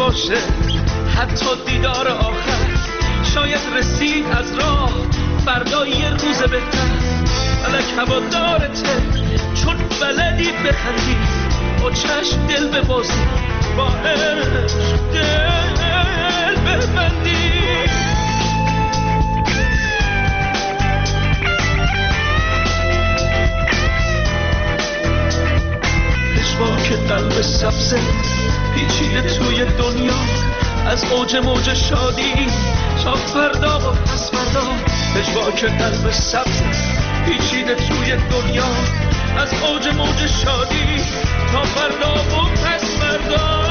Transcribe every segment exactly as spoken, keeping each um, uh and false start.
باشه حتی دیدار آخر، شاید رسید از راه فردا یه روز بهتر. فلک هوادارته چون بلدی بخندی، با چشم دل ببازی، با عشق دل ببندی. که قلب سبزه پیچیده توی دنیا، از اوج موج شادی تا فردا و پس فردا. پژواک قلب سبزه پیچیده توی دنیا، از اوج موج شادی تا فردا و پس فردا.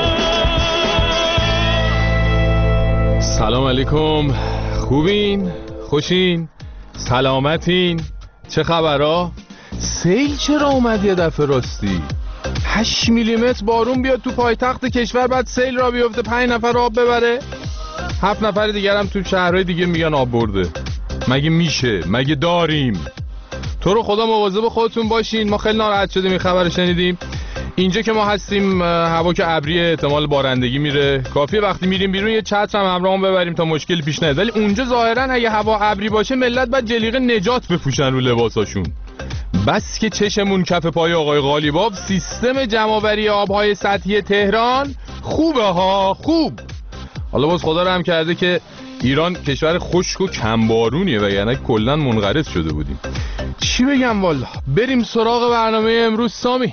سلام علیکم، خوبین؟ خوشین؟ سلامتین؟ چه خبرها؟ سیل چرا اومد یه دفعه راستی؟ هشت میلیمتر بارون بیاد تو پایتخت کشور، بعد سیل را بیفته پنج نفر آب ببره؟ هفت نفر دیگر هم تو شهرهای دیگه میگن آب برده. مگه میشه؟ مگه داریم؟ تو رو خدا مواظب خودتون باشین. ما خیلی ناراحت شدیم این خبر شنیدیم. اینجا که ما هستیم هوا که ابری، احتمال بارندگی میره. کافیه وقتی میریم بیرون یه چتر هم همراهمون ببریم تا مشکلی پیش نیاد. ولی اونجا ظاهرا اگه هوا ابری باشه ملت بعد جلیقه نجات بپوشن رو لباساشون. بس که چشمون کف پای آقای غالیباف. سیستم جمع‌آوری آبهای سطحی تهران خوبه ها، خوب. حالا باز خدا رحم کرده که ایران کشور خشک و کمبارونیه، وگرنه کلا منقرض شده بودیم. چی بگم والا. بریم سراغ برنامه امروز. سامی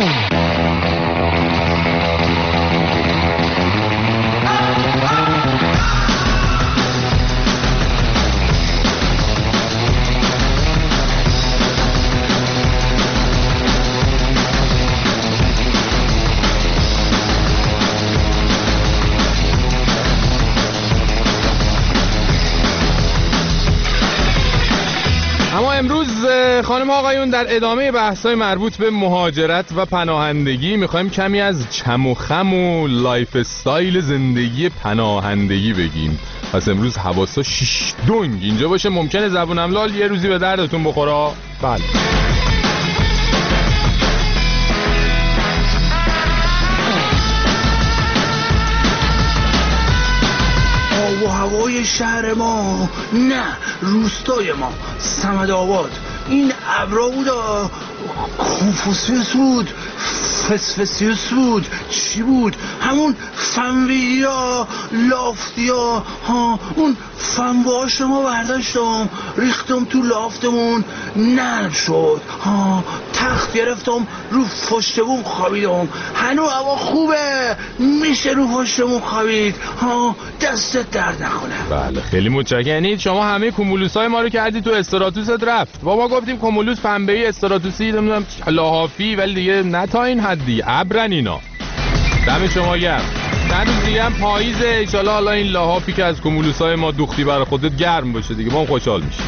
خانم آقایون، در ادامه بحث‌های مربوط به مهاجرت و پناهندگی میخوایم کمی از چم و خم و لایف استایل زندگی پناهندگی بگیم. پس امروز حواسا شیش دنگ اینجا باشه. ممکنه زبونم لال یه روزی به دردتون بخوره. بله. آب و هوای شهر ما، نه روستای ما، صمدآباد، این ابرا بودا، کنفوسیوس بود، فسفسیوس بود، چی بود؟ همون فنویدیا، لافتیا ها، اون فنواش ما برداشتم ریختم تو لافتمون، نرم شد ها، تخت گرفتم رو پشتمون خوابیدم. هنو هوا خوبه، میشه رو پشتمون خوابید ها، دستت درد نکنه. بله خیلی متشکرم. یعنی شما همه کومولوسای ما رو کردی تو استراتوست رفت. با ما گفتیم کومولوس پنبه‌ای، استراتوسی نمیدونم لحافی، ولی دیگه نه تا این حدی. ابرن اینا. دم شما گرم. چند روز دیگه هم پاییزه، ان شاءالله حالا این لحافی که از کومولوسای ما دوختی برای خودت گرم باشه دیگه، ما هم خوشحال میشیم.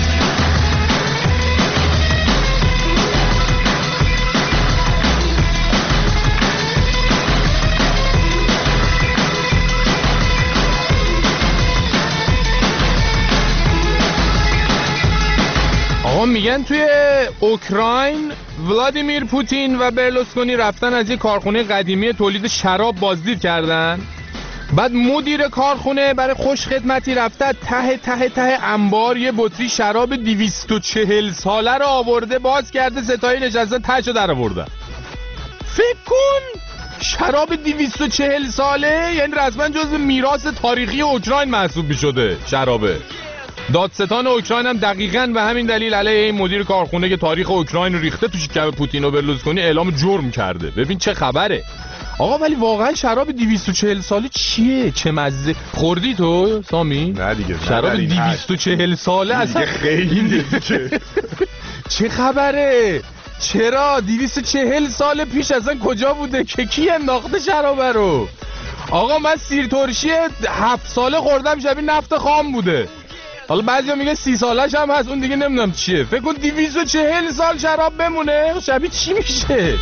میگن توی اوکراین ولادیمیر پوتین و برلوسکونی رفتن از یه کارخونه قدیمی تولید شراب بازدید کردن. بعد مدیر کارخونه برای خوش خدمتی رفته ته ته ته انبار یه بطری شراب دویست و چهل ساله رو آورده، باز کرده، ستایی نشسته تهشو در آورده. فکر کن شراب دویست و چهل ساله، یعنی رسما جزو میراث تاریخی اوکراین محسوب میشده شرابه. دادستان اوکراین هم دقیقاً به همین دلیل علیه این مدیر کارخونه که تاریخ اوکراین رو ریخته تو شکم پوتین و برلوسکونی اعلام جرم کرده. ببین چه خبره آقا. ولی واقعا شراب دویست و چهل ساله چیه؟ چه مزه. خوردی تو سامی؟ نه دیگه. شراب دویست و چهل ساله اصلا خیلی دیگه. چه خبره؟ چرا دویست و چهل سال پیش اصلا کجا بوده که کی انداخته شرابه رو؟ آقا من سیر ترشی هفت ساله خوردم، شبیه نفت خام بوده. حالا بعضیا میگه سی سالش هم هست، اون دیگه نمیدونم چیه. فکر کن دویست و چهل سال شراب بمونه، شبیه چی میشه؟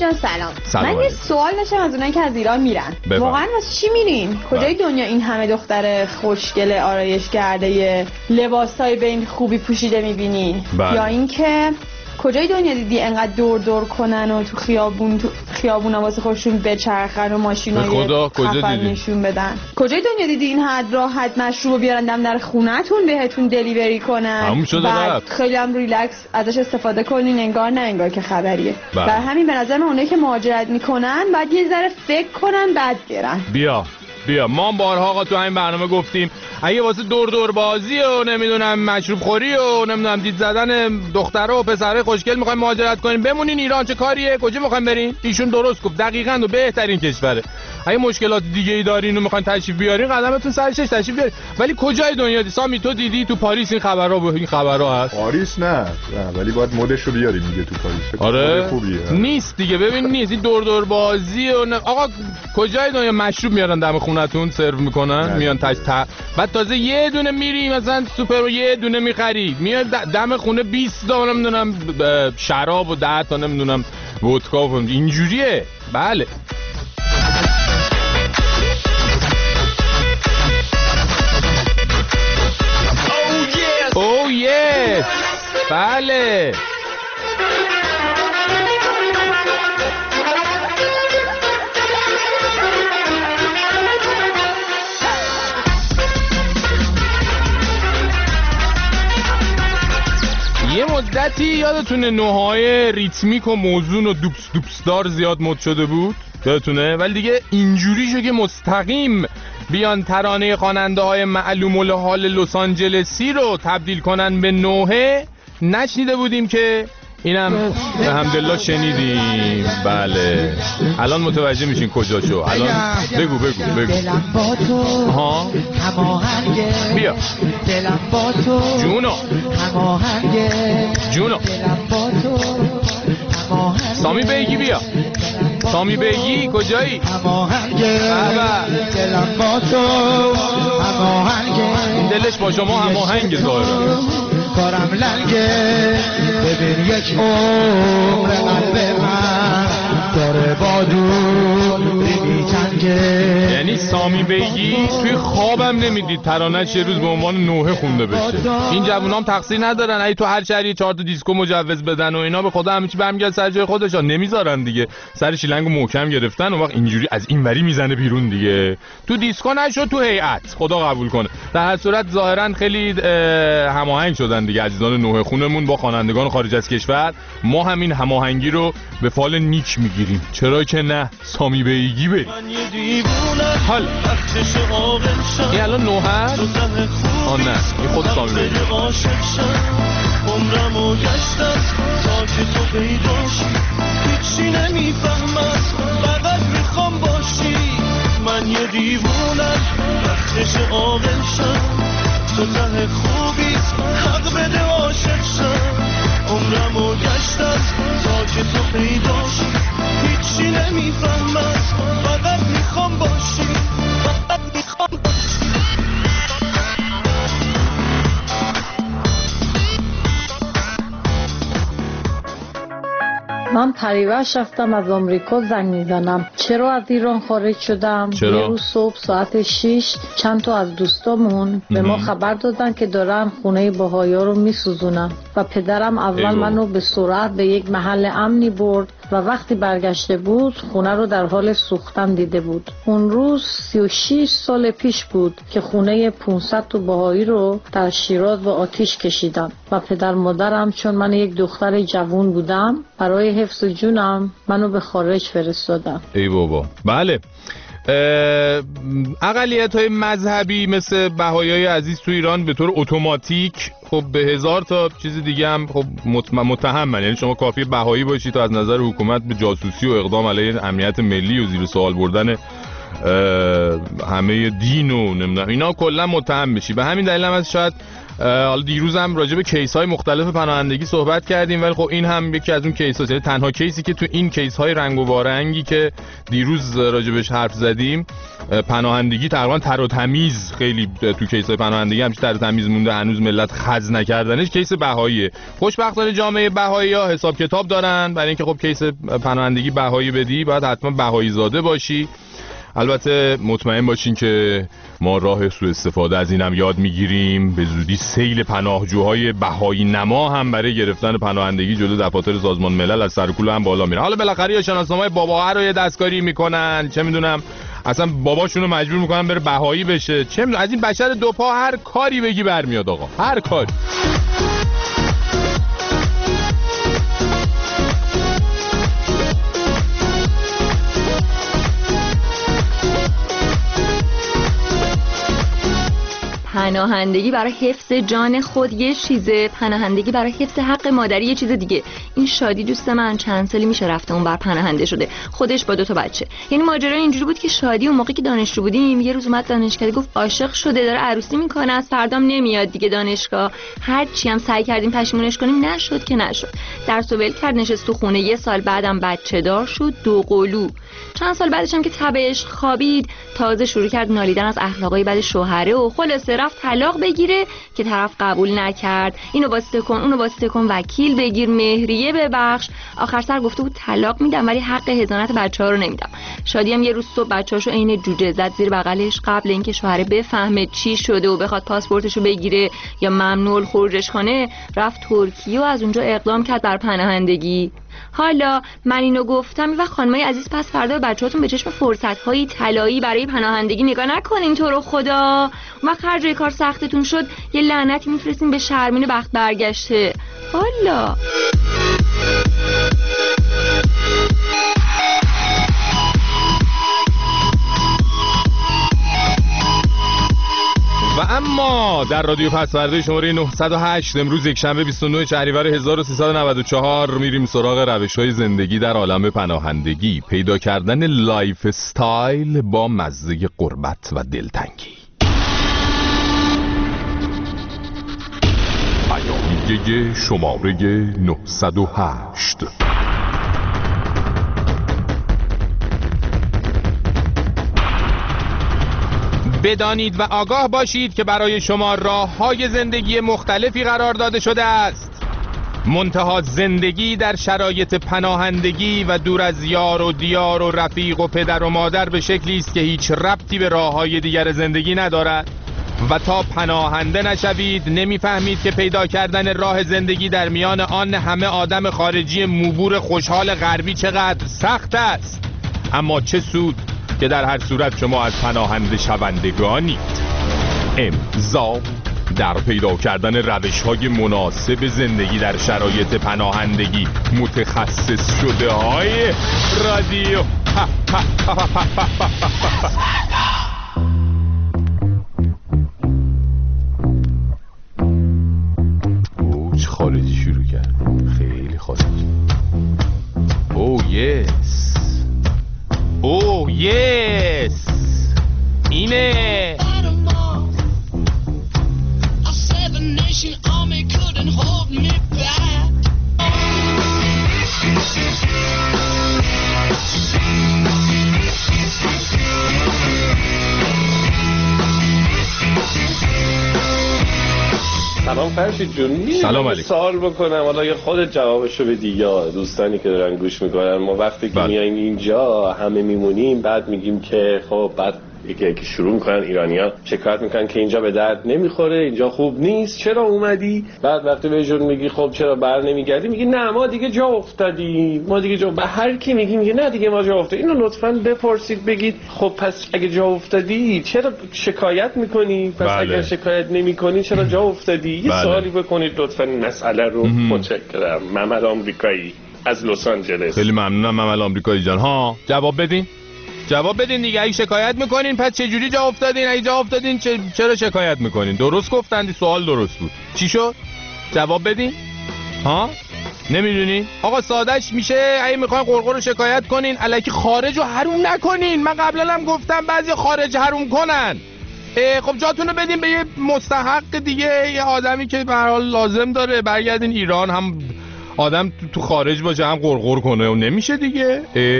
جان سلام. سلام من یه سوال داشتم از اونایی که از ایران میرن. بفهم. واقعا واسه چی میرین؟ کجای دنیا این همه دختر خوشگل آرایشگرده لباسای به این خوبی پوشیده میبینین؟ یا اینکه کجای دنیا دیدی انقدر دور دور کنن و تو خیابون تو خیابونا واسه خودشون بچرخن و ماشینای خفن نشون بدن؟ کجای دنیا دیدی این حد راحت مشروبو بیارن دم در خونه‌تون بهتون دلیوری کنن؟ بعد خیلی هم ریلکس ازش استفاده کنین، انگار نه انگار که خبریه. برای همین به نظر من اونایی که مهاجرت میکنن بعد یه ذره فکر کنن بعد برن. بیا بیا ما بارها آقا تو همین برنامه گفتیم اگه واسه دور دور بازی و نمیدونم مشروب خوری و نمیدونم دید زدن دخترها و پسرای خوشگل میخوایم مهاجرت کنیم بمونین ایران چه کاریه؟ کجا میخوایم برین؟ ایشون درست گفت، دقیقاً و بهترین کشوره. اگه مشکلات دیگه ای دارین و میخواین تشریف بیارین قدمتون سرش تشریف بیارین. ولی کجای دنیا دی سامی تو دیدی تو پاریس این خبرها و این خبرها هست؟ پاریس نه, نه ولی باید مودشو بیاریم دیگه تو پاریس. آره خوبیه. نیست دیگه ببین نیست این دور دور بازی و ن... آقا کجای دنیا مشروب میارن دم خونتون سرو میکنن میان تاش تا بعد تازه یه دونه میری مثلا سوپر و یه دونه میخری میاد دم خونه بیست تا نمیدونم شراب و ده تا نمیدونم ودکا و اینجوریه. بله او یس بله یه مدتی یادتونه نوهای ریتمیک و موزون و دوبس دوبسدار زیاد مد شده بود یادتونه، ولی دیگه اینجوری شو که مستقیم بیان ترانه خواننده های معلوم الحال لس آنجلسی رو تبدیل کنن به نوحه نشنیده بودیم که اینم الحمدلله شنیدیم. بله الان متوجه میشین کجا شو. الان بگو بگو بگو ها بیا جونو جونو سامی بیگی بیا سامی بیگی کجایی؟ این دلش با شما هماهنگ ظاهرا کارم لنگه ببین یک عمر قلب من داره با دوری میتنگه. یعنی سامی بیگی توی خوابم نمیدید ترانه‌اش یه روز به عنوان نوحه خونده بشه. این جوونام تقصیر ندارن اگه تو هر شهری چهار تا دیسکو مجوز بدن و اینا به خدا همه چی برمیگرده سر جای خودشان نمیذارن دیگه. سر شیلنگو محکم گرفتن و وقت اینجوری از این وری میزنه بیرون دیگه. تو دیسکو نشو تو هیئت خدا قبول کنه. در هر صورت ظاهرا خیلی هماهنگ شدن دیگه عزیزان نوحه خونمون با خوانندگان خارج از کشور. ما همین هماهنگی رو به فال نیک میگیریم چرا که نه. سامی بیگی بریم حالا این الان نوحه آه نه این خود سامی بیگی. عمرمو گشتم تا که تو پیداش هیچی نمیفهمم فقط میخوام باشی. من یه دیوونم وقتش عاقل شم تو ته خوبیت حق بده عاشق شم. عمرمو گشتم تا که تو پیداش هیچی نمیفهمم فقط میخوام باشی فقط میخوام باشی. من پریوش رفتم از آمریکا زنگ میزنم چرا از ایران خارج شدم. چرا؟ یه روز صبح ساعت شیش چند تا از دوستامون به ما خبر دادن که دارن خونه بهایا رو میسوزونن و پدرم اول ایو. منو به سرعت به یک محل امنی برد و وقتی برگشته بود خونه رو در حال سوختن دیده بود. اون روز سی و شش سال پیش بود که خونه پانصد تا بهایی رو در شیراز به آتیش کشیدن و پدر مادرم چون من یک دختر جوان بودم برای حفظ جونم منو به خارج فرستادن. ای بابا. بله اقلیت‌های مذهبی مثل بهاییای عزیز تو ایران به طور اتوماتیک خب به هزار تا چیز دیگه هم خب متهمن. یعنی شما کافی بهایی باشی تا از نظر حکومت به جاسوسی و اقدام علیه امنیت ملی و زیر سوال بردن همه دین و نمیدونم اینا کلا متهم بشی. به همین دلیل هم از شاید حالا دیروز هم راجع به کیس‌های مختلف پناهندگی صحبت کردیم، ولی خب این هم یکی از اون کیس‌هاست، یعنی تنها کیسی که تو این کیس‌های رنگ و وارنگی که دیروز راجبش حرف زدیم پناهندگی تقریبا تر و تمیز، خیلی تو کیس‌های پناهندگی همش تر و تمیز مونده، هنوز ملت خز نکردنش. کیس بهاییه. خوشبختانه جامعه بهایی‌ها حساب کتاب دارن، برای اینکه خب کیس پناهندگی بهایی بدی باید حتما بهایی زاده باشی. البته مطمئن باشین که ما راه سوء استفاده از اینم یاد میگیریم. به زودی سیل پناهجوهای بهایی نما هم برای گرفتن پناهندگی جلو دفاتر سازمان ملل از سر کوله هم بالا میره. حالا بالاخره یا شناسنامه باباها رو یه دستکاری میکنن، چه میدونم اصلا باباشون رو مجبور میکنن بره بهایی بشه، چه میدونم از این بشر دو پا هر کاری بگی برمیاد آقا، هر کاری. پناهندگی برای حفظ جان خود یه چیزه، پناهندگی برای حفظ حق مادری یه چیز دیگه. این شادی دوست من چند سالی میشه رفته اون بر پناهنده شده، خودش با دو تا بچه. یعنی ماجرا اینجوری بود که شادی اون موقعی که دانشجو بودیم یه روز اومد دانشکده گفت عاشق شده، داره عروسی میکنه، از فردام نمیاد دیگه دانشگاه. هر چی هم سعی کردیم پشیمونش کنیم نشد که نشد. درس و ول کرد، نشست تو خونه. یه سال بعدم بچه دار شد، دو قلو. چند سال بعدش هم که تبش خوابید تازه شروع کرد نالیدن از اخلاقای بد شوهره و خلاصه رفت طلاق بگیره که طرف قبول نکرد. اینو واسطه کن اونو واسطه کن، وکیل بگیر، مهریه ببخش. آخر سر گفته بود طلاق میدم ولی حق حضانت بچه‌ها رو نمیدم. شادی هم یه روز صبح بچه‌اشو عین جوجه زد زیر بغلش. قبل اینکه شوهر بفهمه چی شده و بخواد پاسپورتشو بگیره یا ممنوع خروجش کنه رفت ترکیه و از اونجا اقدام کرد بر پناهندگی. حالا من اینو گفتم و خانمای عزیز پس فردا بچه‌هاتون به چشم فرصت‌های طلایی برای پناهندگی نگاه نکنین تو رو خدا. اون وقت هر جای کار سختتون شد یه لعنتی میفرستین به شرمین بخت برگشته. حالا و اما در رادیو پسورده شماره نهصد و هشت امروز یک شنبه بیست و نه شهریور هزار و سیصد و نود و چهار میریم سراغ روش‌های زندگی در عالم پناهندگی، پیدا کردن لایف استایل با مزه غربت و دلتنگی. پیامیه شماره نهصد و هشت. بدانید و آگاه باشید که برای شما راه‌های زندگی مختلفی قرار داده شده است. منتها زندگی در شرایط پناهندگی و دور از یار و دیار و رفیق و پدر و مادر به شکلی است که هیچ ربطی به راه‌های دیگر زندگی ندارد و تا پناهنده نشوید نمیفهمید که پیدا کردن راه زندگی در میان آن همه آدم خارجی موبور خوشحال غربی چقدر سخت است. اما چه سود که در هر صورت شما از پناهنده شوندگانید. امضا در پیدا کردن روش‌های مناسب زندگی در شرایط پناهندگی، متخصص شده های رادیو اوه خارجی شروع کرد، خیلی خارجی. اوه یس اوه یس اینه. سلام فرشید جون، سلام علیکم. سوال بکنم حالا یا خودت جوابشو بدی یا دوستانی که دارن گوش میکنن. ما وقتی که میایم اینجا همه میمونیم بعد میگیم که خب بعد یکی که شروع میکنن ایرانی‌ها شکایت میکنن که اینجا به درد نمیخوره، اینجا خوب نیست، چرا اومدی؟ بعد وقتی بهشون میگی خب چرا بر نمیگردی میگی نه ما دیگه جا افتادیم، ما دیگه جا. به هر کی میگی میگه نه دیگه ما جا افتادیم. اینو لطفاً بپرسید بگید خب پس اگه جا افتادی چرا شکایت میکنی؟ پس بله. اگه شکایت نمیکنی چرا جا افتادی؟ یه بله. سوالی بکنید لطفاً این مسئله رو. متشکرم. محمد آمریکایی از لس آنجلس. خیلی ممنونم محمد آمریکایی جان. ها جواب بدین. جواب بدین دیگه. اگه شکایت میکنین پس چه جوری جا افتادین؟ اگه جا افتادین چه... چرا شکایت میکنین؟ درست گفتن، سوال درست بود. چی شد؟ جواب بدین. ها نمیدونین؟ آقا سادهش میشه اگه میخواین قرقر رو شکایت کنین الکی خارج رو حروم نکنین. من قبلا هم گفتم بعضی خارج حروم کنن. خب جاتونو بدین به یه مستحق دیگه، یه آدمی که به هر حال لازم داره. برگردین ایران، هم آدم تو خارج باشه هم غرغر کنه و نمیشه دیگه.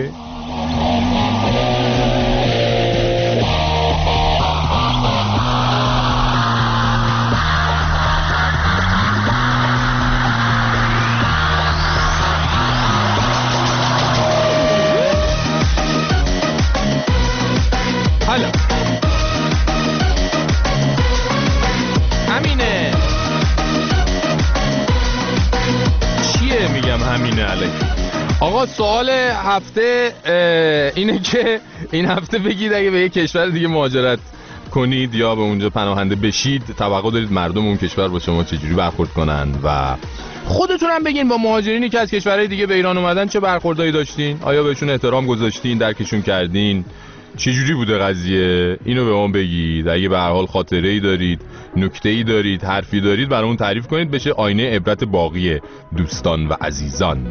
حالا همینه، چیه میگم همینه علیک. آقا سوال هفته اینه که این هفته بگید اگه به یک کشور دیگه مهاجرت کنید یا به اونجا پناهنده بشید، توقع دارید مردم اون کشور با شما چجوری برخورد کنن؟ و خودتون هم بگین با مهاجرینی که از کشورهای دیگه به ایران اومدن چه برخوردایی داشتین؟ آیا بهشون احترام گذاشتین، درکشون کردین؟ چجوری بوده قضیه؟ اینو به ما بگید. اگه به هر حال خاطره‌ای دارید، نکته‌ای دارید، حرفی دارید، برامون تعریف کنید، بشه آینه عبرت باقی دوستان و عزیزان.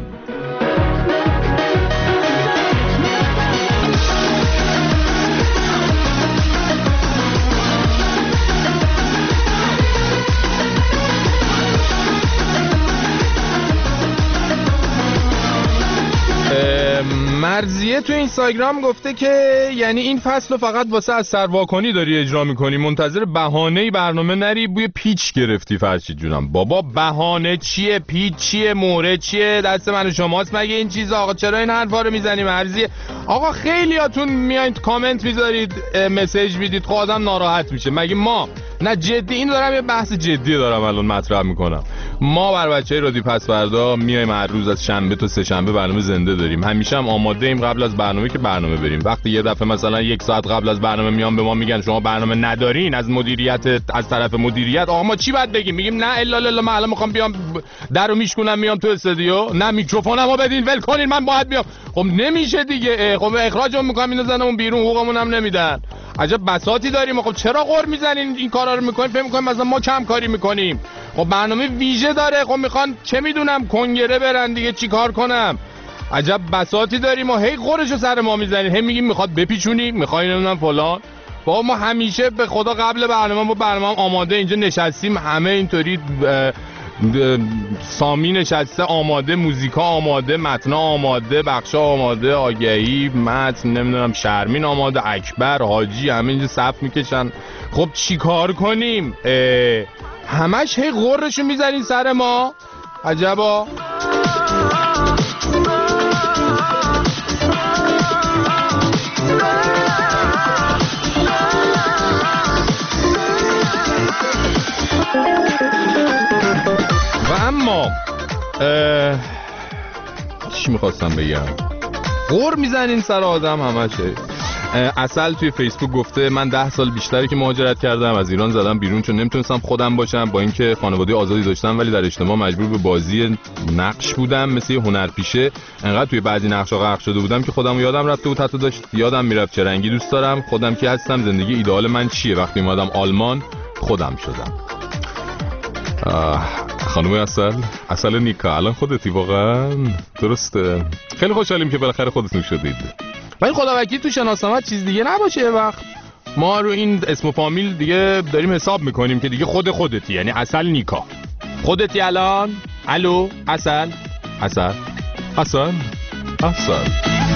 مرزیه تو اینستاگرام گفته که یعنی این فصل رو فقط واسه از سرواکنی داری اجرا میکنی، منتظر بهانه‌ای برنامه نری، بوی پیچ گرفتی فرشید جونم. بابا بهانه چیه؟ پیچ چیه؟ مورد چیه؟ دست من و شماست مگه این چیزا؟ آقا چرا این حرفا رو میزنی مرزیه؟ آقا خیلیاتون میایین کامنت میذارید، مسیج میدید، خب آدم ناراحت میشه. مگه ما نه جدی، این دارم یه بحث جدی دارم الان مطرح میکنم. ما بر بچهای رادیو پس فردا میایم هر روز از شنبه تا سه شنبه برنامه زنده داریم. همیشه هم آماده ایم قبل از برنامه که برنامه بریم. وقتی یه دفعه مثلا یک ساعت قبل از برنامه میان به ما میگن شما برنامه ندارین از مدیریت، از طرف مدیریت، آقا ما چی باید بگیم؟ میگیم نه الا الا من الان میخوام بیام درو میشکنم میام تو استودیو، نه میکروفونمو بدین ول کنین من باید بیام. خب نمیشه دیگه. خب اخراجمون میکنم میذارمون بیرون، حقوقمون هم نمیدن. عجب بساطی داریم. خب چرا غر میزنین این کارا رو میکنین؟ فکر میکنین مثلا ما کم کاری میکنیم؟ خب برنامه ویژه داره. خب میخوان چه میدونم کنگره برن دیگه، چیکار کنم؟ عجب بساطی داریم و هی غرشو سر ما میزنین، هی میگیم میخواد بپیچونی، میخواین نمیدونم فلان. با ما همیشه به خدا قبل برنامه ما برنامه آماده اینجا نشستیم، همه اینطوری سامی نشسته آماده، موزیکا آماده، متنا آماده، بخشا آماده، آگهی، متن، نمیدونم شرمین آماده، اکبر، حاجی، همه اینجا صف میکشن. خب چی کار کنیم؟ همش هی غرشو میزنین سر ما. عجبا. و اما چی میخواستم بگم؟ غر میزنین سر آدم همشه. اصل توی فیسبوک گفته من ده سال بیشتری که مهاجرت کردم، از ایران زدم بیرون چون نمیتونستم خودم باشم، با اینکه خانواده آزادی داشتم ولی در اجتماع مجبور به بازی نقش بودم، مثل یه هنرپیشه. انقدر توی بعضی نقشا غرق شده بودم که خودم یادم رفته بود، حتی داشت یادم میرفت چه رنگی دوست دارم، خودم کی هستم، زندگی ایدئال من چیه. وقتی اومدم آلمان خودم شدم. خانم اصل، اصل نیکا، الان خودتی واقعا؟ درسته. خیلی خوشحالیم که بالاخره خودتون شدید. ولی خدا وکیل تو شناسنامه چیز دیگه نباشه. یه وقت ما رو این اسم و فامیل دیگه داریم حساب میکنیم که دیگه خود خودتی، یعنی اصل نیکا خودتی الان. الو اصل، اصل، اصل، اصل.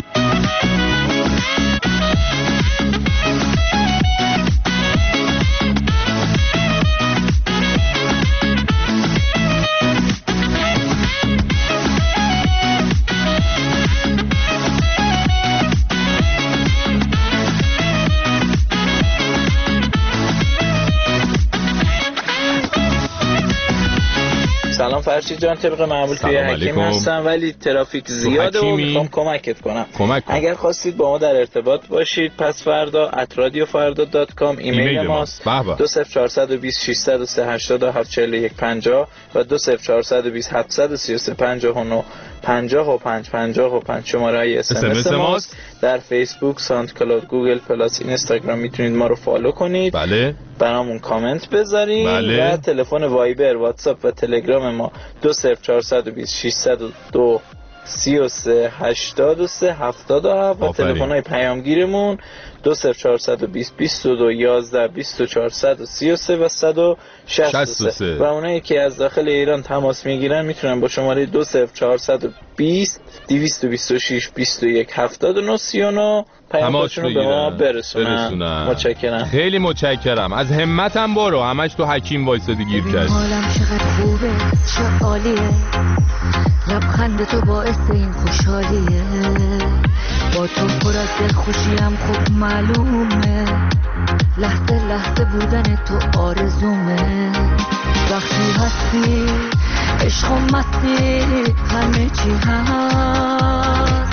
سلام فرشید جان، طبق معمول توی حکیم هستم ولی ترافیک زیاده و میخوام کمکت کنم. کمک کن. اگر خواستید با ما در ارتباط باشید پس فردا ات رادیو فردا دات کام ایمیل ماست. دو صفر چهار دو صفر شش صفر سه هشت هفت چهار یک پنجاه و دو صفر چهار دو صفر هفت سه سه پنجاه و نه پنجاه و پنج پنجاه و پنج شماره های اس ام اس ماست. در فیسبوک، ساوند کلاود، گوگل پلاس، اینستاگرام میتونید ما رو فالو کنید. بله. برامون کامنت بذارید. بله. و تلفن وایبر، واتساپ و تلگرام ما دو صفر چهار دو صفر شش صفر دو سی و سه هشتاد و سه هفتاد و هفت و تلفن‌های پیامگیرمون دو صفر چهارصد و بیست بیست و دو یازده بیست و چهارصد و سی و سه و صد و شصت و سه و اونایی که از داخل ایران تماس میگیرن میتونن با شماره دو صفر چهارصد و بیست دویست و بیست و شش بیست و یک هفتاد و نه سی و نه پیامشون رو به ما برسونن. برسونن متشکرم، خیلی متشکرم. از همتم برو، همش تو حکیم وایسادی گیر کرد. حالم چقدر خوبه، چه عالیه، لبخند تو باعث این خوشحالیه، با تو پر از دل خوشیم خوب معلومه، لحظه لحظه بودن تو آرزومه، وقتی هستی عشق و مستی همه چی هست،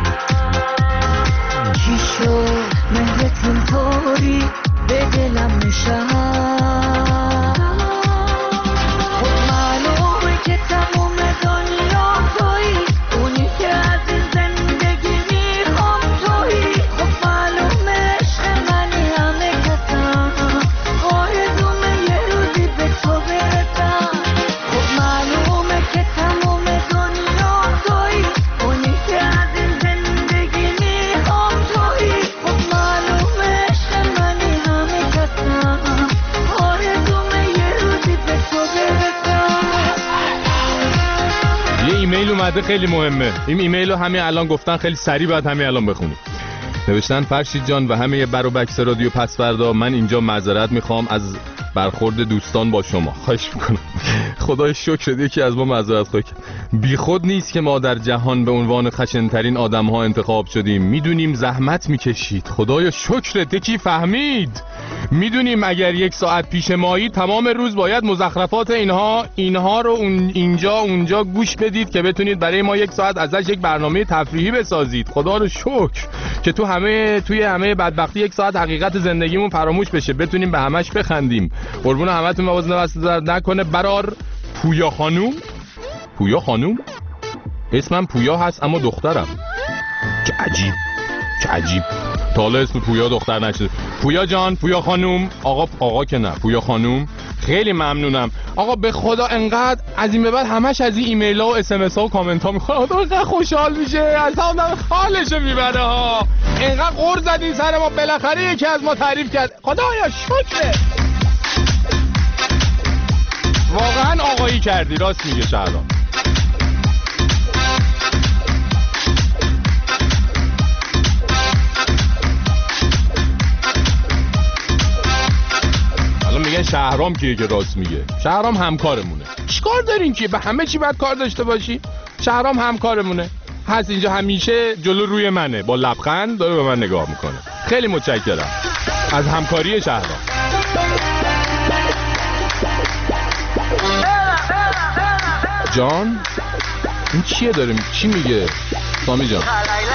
چی شد مهرت اینطوری به دلم نشست، خود معلومه که تموم دنیا تویی، اونی که از این زندگی میخوام تویی، خب معلومه عشق منی همه کسم، آرزومه یه روزی به تو برسم، خب معلومه که تموم دنیا تویی، اونی که از این زندگی میخوام تویی، خب معلومه عشق منی همه کسم، آرزومه یه روزی به تو برسم. یه ایمیل اومده خیلی مهمه، این ایمیل رو همین الان گفتن، خیلی سریع باید همین الان بخونیم. نوشتن فرشید جان و همه بر و بکس رادیو پسوردا، من اینجا معذرت میخوام از برخورد دوستان با شما، خواهش میکنم. خدای شکر یکی از ما معذرت خواهی کرد. بی خود نیست که ما در جهان به عنوان خشنترین آدم ها انتخاب شدیم، میدونیم زحمت میکشید، خدای شکرت یکی فهمید، میدونیم اگر یک ساعت پیش مایی تمام روز باید مزخرفات اینها اینها رو اون اینجا اونجا گوش بدید که بتونید برای ما یک ساعت ازش یک برنامه تفریحی بسازید. خدا رو شکر که تو همه توی همه بدبختی یک ساعت حقیقت زندگیمون فراموش بشه، بتونیم به همش بخندیم. قربون همتون، مواظب نباشه نکنه. برار پویا خانوم، پویا خانوم اسمم پویا هست اما دخترم، چه عجیب چه عجیب، تا حالا اسم پویا دختر نشده. پویا جان، پویا خانوم، آقا آقا که نه، پویا خانوم، خیلی ممنونم. آقا به خدا انقدر از این به بعد همش از این ایمیل ها و اس ام اس ها و کامنت ها میخواد، آدم انقدر خوشحال میشه، از آدم خالشو میبره ها. انقدر غر زدین سر ما، بالاخره یکی از ما تعریف کرد، خدایا شکره. واقعا آقایی کردی، راست میگه شهرام. میگن شهرام کیه که راست میگه؟ شهرام همکارمونه. چیکار دارین که به همه چی باید کار داشته باشی؟ شهرام همکارمونه، هست اینجا همیشه جلو روی منه، با لبخند داره به من نگاه میکنه. خیلی متشکرم از همکاری شهرام. جان این چیه داریم؟ چی میگه سامی جان؟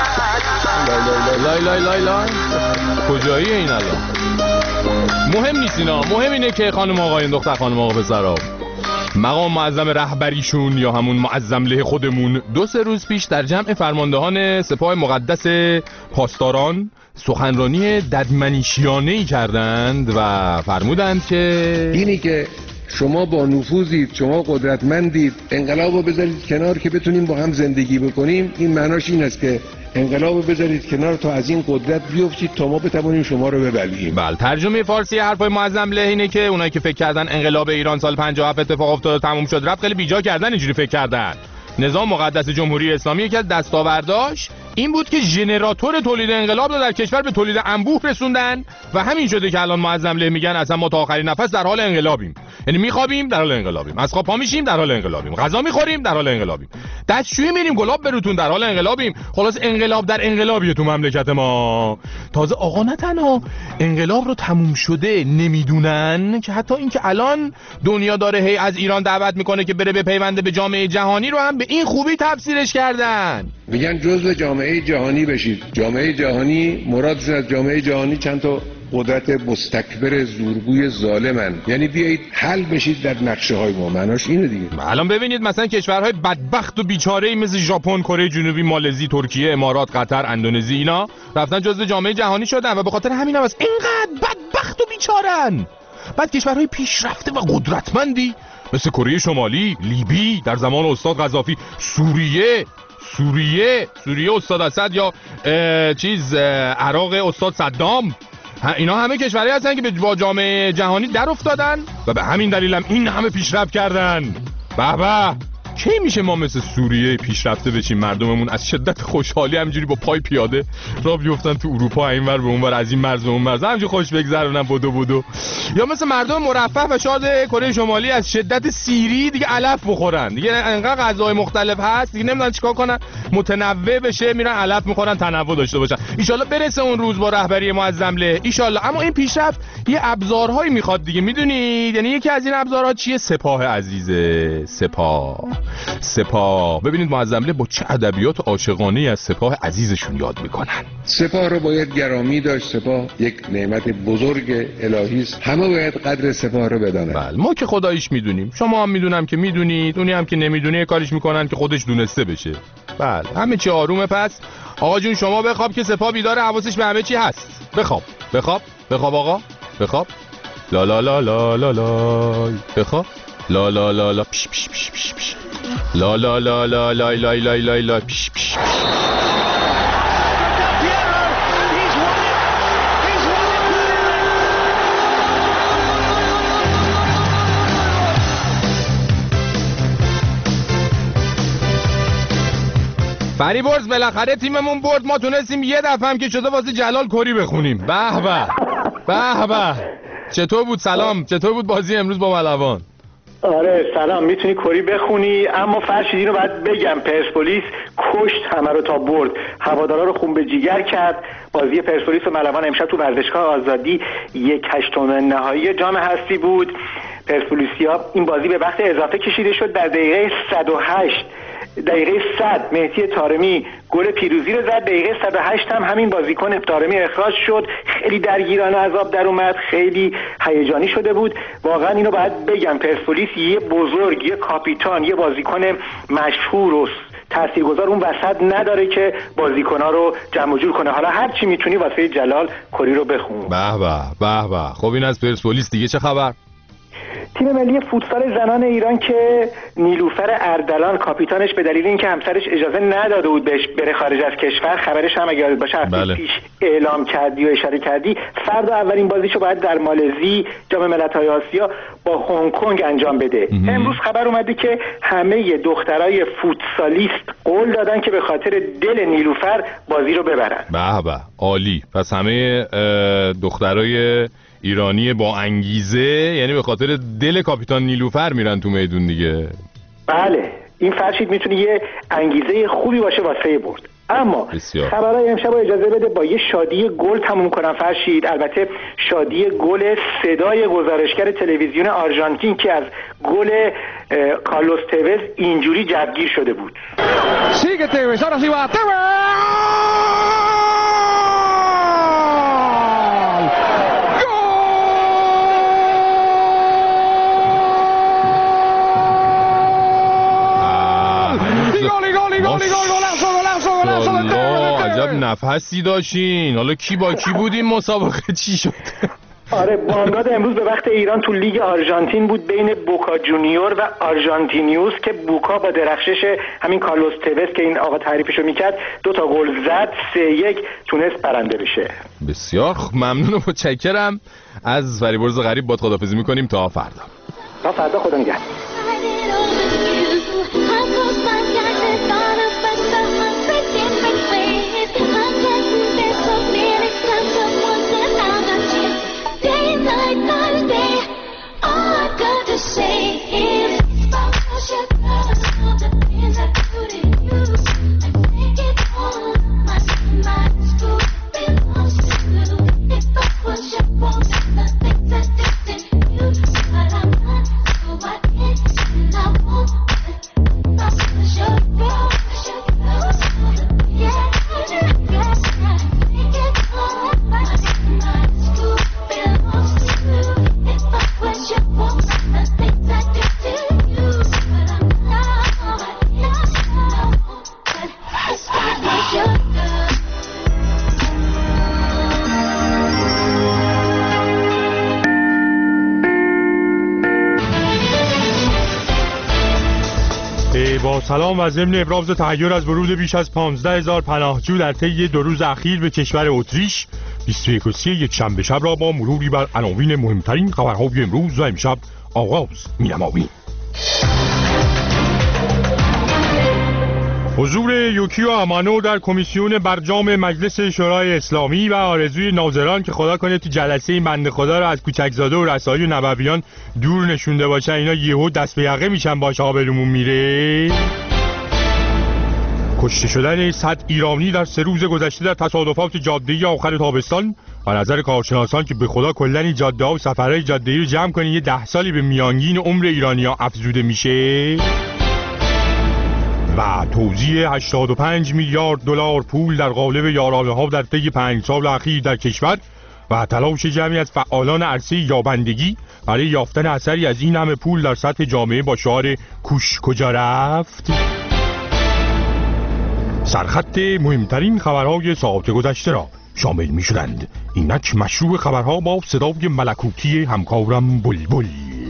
لای لای لای لای کجاییه این الان؟ مهم نیست اینا، مهم اینه که خانم آقایون، دختر خانم آقا پسرا، مقام معظم رهبریشون یا همون معظم له خودمون دو سه روز پیش در جمع فرماندهان سپاه مقدس پاسداران سخنرانی ددمنشیانه‌ای کردند و فرمودند که اینی که شما با نفوذید، شما قدرتمندید، انقلاب رو بذارید کنار که بتونیم با هم زندگی بکنیم، این معناش این است که انقلاب رو بذارید کنار تا از این قدرت بیفتید تا ما بتوانیم شما رو ببلعیم. بله، ترجمه فارسی حرفای معظم له اینه که اونایی که فکر کردن انقلاب ایران سال پنجاه و هفت اتفاق افتاد تموم شد رفت، خیلی بیجا کردن اینجوری فکر کردن. نظام مقدس جمهوری اسلامی یکی از دستاورداش این بود که ژنراتور تولید انقلاب رو در کشور به تولید انبوه رسوندن و همین شده که الان معظم له میگن اصلا ما تا آخرین نفس در حال انقلابیم. یعنی میخوابیم در حال انقلابیم، از خواب پا میشیم در حال انقلابیم، غذا میخوریم در حال انقلابیم، دستشویی میریم گلاب بروتون در حال انقلابیم. خلاص انقلاب در انقلابیه تو مملکت ما. تازه آقا نه تنها انقلاب رو تموم شده نمیدونن که حتی اینکه الان دنیا داره هی از ایران دعوت میکنه که بره به پیونده به جامعه جهانی رو هم به این خوبی تفسیرش کردن. میگن جزء جامعه جهانی بشید. جامعه جهانی مرادشون از جامعه جهانی چند تا قدرت مستکبر زورگوی ظالمن، یعنی بیایید حل بشید در نقشه های ما. معناش اینه دیگه. الان ببینید مثلا کشورهای بدبخت و بیچاره‌ای مثل ژاپن، کره جنوبی، مالزی، ترکیه، امارات، قطر، اندونزی اینا رفتن جزء جامعه جهانی شدن و به خاطر همین هم اینقدر بدبخت و بیچارن. بعد کشورهای پیشرفته و قدرتمندی مثل کره شمالی، لیبی در زمان استاد قذافی، سوریه سوریه سوریه استاد اسد یا چیز عراق استاد صدام، اینا همه کشورهایی هستن که با جامعه جهانی در افتادن و به همین دلیل هم این همه پیشرفت کردن. به به کی میشه ما مثل سوریه پیشرفته بشیم، مردممون از شدت خوشحالی همینجوری با پای پیاده راه بیفتن تو اروپا، اینور به اونور، از این مرز به اون مرز، همینجوری خوش بگذرونن بدو بدو، یا مثل مردم مرفه و شاد کره شمالی از شدت سیری دیگه علف بخورن، دیگه انقدر غذای مختلف هست دیگه نمیدونن چیکار کنن، متنوع بشه میرن علف میخورن، تنوع داشته باشن. ان شاءالله برسه اون روز با رهبری معظم له ان شاءالله. اما این پیشرفت یه ابزارهایی میخواد دیگه، میدونید یعنی یکی از این ابزارها چیه؟ سپاه عزیزه، سپاه سپاه. ببینید معظم له با چه ادبیات عاشقانه‌ای از سپاه عزیزشون یاد میکنن. سپاه رو باید گرامی داشت، سپاه یک نعمت بزرگ الهی است، همه باید قدر سپاه رو بدانن. بله ما که خداییش میدونیم، شما هم میدونم که میدونید، اونی هم که نمیدونه کاریش میکنن که خودش دونسته بشه. بله همه چی آرومه. پس آقا جون شما بخواب که سپاه بیداره، حواسش به همه چی هست. بخواب بخواب بخواب آقا بخواب. لا لا لا لا لا لا بخواب. لا لا لا لا پیش پیش پیش پیش پیش. لا لا لا لا لا لا لا لا لا پیش پیش. فریبرز بالاخره تیممون برد، ما تونستیم یه دفعه هم که شده واسه جلال کری بخونیم. به به به به. چطور بود؟ سلام، چطور بود بازی امروز با ملوان؟ آره سلام، میتونی کری بخونی، اما فرشید اینو باید بگم پرسپولیس کشت همه رو تا برد، هوادارا رو خون به جیگر کرد. بازی پرسپولیس و ملوان امشب تو ورزشگاه آزادی یک هشتم نهایی جام هستی بود. پرسپولیسیا این بازی به وقت اضافه کشیده شد، در دقیقه صد و هشت دقیقه صد مهدی طارمی گل پیروزی رو زد، دقیقه صد و هشت هم همین بازیکن طارمی اخراج شد. خیلی درگیرانه از آب در اومد، خیلی هیجانی شده بود. واقعا اینو باید بگم پرسپولیس یه بزرگ، یه کاپیتان، یه بازیکن مشهور و تاثیرگذار اون وسط نداره که بازیکن‌ها رو جمع و جور کنه. حالا هر چی میتونی واسه جلال کری رو بخون. به به به به. خب این از پرسپولیس دیگه چه خبر؟ تیم ملی فوتسال زنان ایران که نیلوفر اردلان کاپیتانش به دلیل اینکه همسرش اجازه نداده بود بهش بره خارج از کشور، خبرش هم اگه یادت باشه هفته بله. پیش اعلام کردی و اشاره کردی، فردا اولین بازیشو باید در مالزی جام ملت‌های آسیا با هنگ کنگ انجام بده. ام. امروز خبر اومده که همه دخترای فوتسالیست قول دادن که به خاطر دل نیلوفر بازی رو ببرن. به به عالی. پس همه دخترای ایرانی با انگیزه، یعنی به خاطر دل کاپیتان نیلوفر میرن تو میدون دیگه. بله این فرشید میتونه یه انگیزه خوبی باشه واسه برد. اما خبرهای امشب اجازه بده با یه شادی گل تموم کنم فرشید. البته شادی گل صدای گزارشگر تلویزیون آرژانتین که از گل کارلوس توز اینجوری جوگیر شده بود. Sigue Tevez, ahora sí va عجب نفسی داشتین. حالا کی با کی بود این مسابقه چی شد؟ آره بامداد امروز به وقت ایران تو لیگ آرژانتین بود بین بوکا جونیور و آرژانتینیوس که بوکا با درخشش همین کارلوس توز که این آقا تعریفشو میکرد دو تا گل زد، سه یک تونست برنده بشه. بسیار ممنون و متشکرم. از فریبرز غریب باد خداحافظی میکنیم تا فردا. تا فردا، خدا نگهدار. What سلام و ضمن ابراز تحیر از ورود بیش از پانزده هزار پناهجو در طی دو روز اخیر به کشور اتریش، بیست و یک و سی یک شنبه شب را با مروری بر عناوین مهمترین خبرهای امروز و امشب آغاز می‌نماییم. حضور یوکیو امانو در کمیسیون برجام مجلس شورای اسلامی و آرزوی ناظران که خدا کنه تو جلسه این بنده خدا رو از کوچکزاده و رسایی و نبویان دور نشونده باشن، اینا یهو دست به یقه میشن باشه آبرومون میره. کشته شدن صد ایرانی در سه روز گذشته در تصادفات جاده‌ای آخر تابستان و نظر کارشناسان که به خدا کلن جاده‌ها و سفرهای جاده‌ای رو جمع کنین یه ده سالی به میانگین عمر ایرانی‌ها افزوده میشه. و توزیع هشتاد و پنج میلیارد دلار پول در قالب یارانه‌ها در طی پنج سال اخیر در کشور و تلاش جمعی از فعالان عرصه یابندگی برای یافتن اثری از این همه پول در سطح جامعه با شعار کوش کجا رفت. سرخط مهمترین خبرهای ساعت گذشته را شامل می شدند. اینک مشروع خبرها با صدای ملکوتی همکارم بلبل.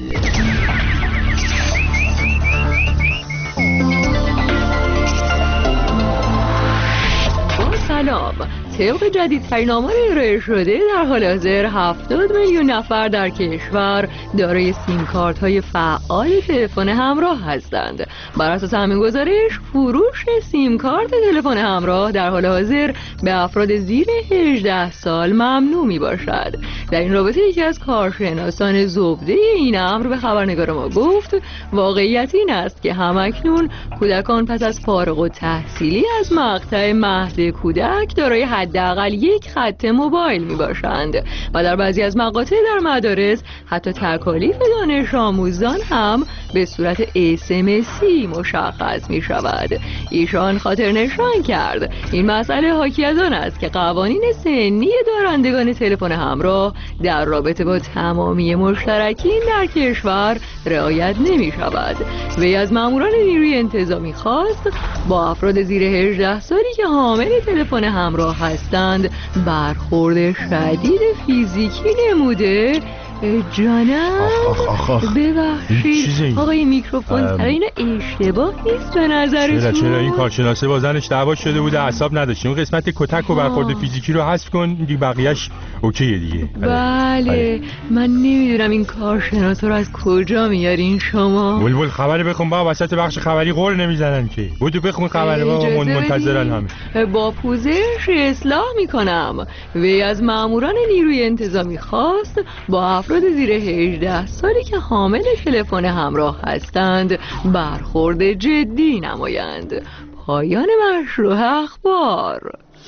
سلام. طبق جدیدترین آمار ارائه شده در حال حاضر هفتاد میلیون نفر در کشور دارای سیم کارت های فعال تلفن همراه هستند. بر اساس همین گزارش فروش سیم کارت تلفن همراه در حال حاضر به افراد زیر هجده سال ممنوع می باشد. در این رابطه یکی از کارشناسان زبده این امر به خبرنگار ما گفت واقعیت این است که همکنون کودکان پس از فارغ التحصیلی از مقطع مهد کودک دارای حداقل یک خط موبایل می باشند و در بعضی از مقاطع در مدارس حتی تکالیف دانش آموزان هم به صورت اس ام اسی مشخص می شود. ایشان خاطر نشان کرد این مسئله حاکی از آن است که قوانین سنی دارندگان تلفن همراه در رابطه با تمامی مشترکین در کشور رعایت نمی شود. وی از ماموران نیروی انتظامی خواست با افراد زیر هجده سالی که حامل تلفن همراه هستند برخورد شدید فیزیکی نموده. جانم ببخشید آقای میکروفون سر این اشتباه نیست به نظرتون؟ چرا چرا این کارشناسه با زنش دعوا شده بوده اعصاب نداشته، اون قسمت کتک و برخورد فیزیکی رو حذف کن دیگه بقیه‌اش اوکیه دیگه. بله من نمیدونم این کارشناسا رو از کجا میارین شما؟ بلبل خبر بخون با وسط بخش خبری قول نمیزنن که. بودو بخون خبر با منتظرن همه. با پوزش اصلاح میکنم. وی از ماموران نیروی انتظامی خواست با افراد زیر هجده سالی که حامل تلفن همراه هستند برخورد جدی نمایند. پایان مشروع اخبار.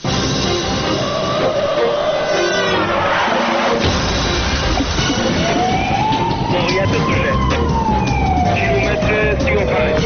موقعیت دوشه کیلومتر سی و پنج.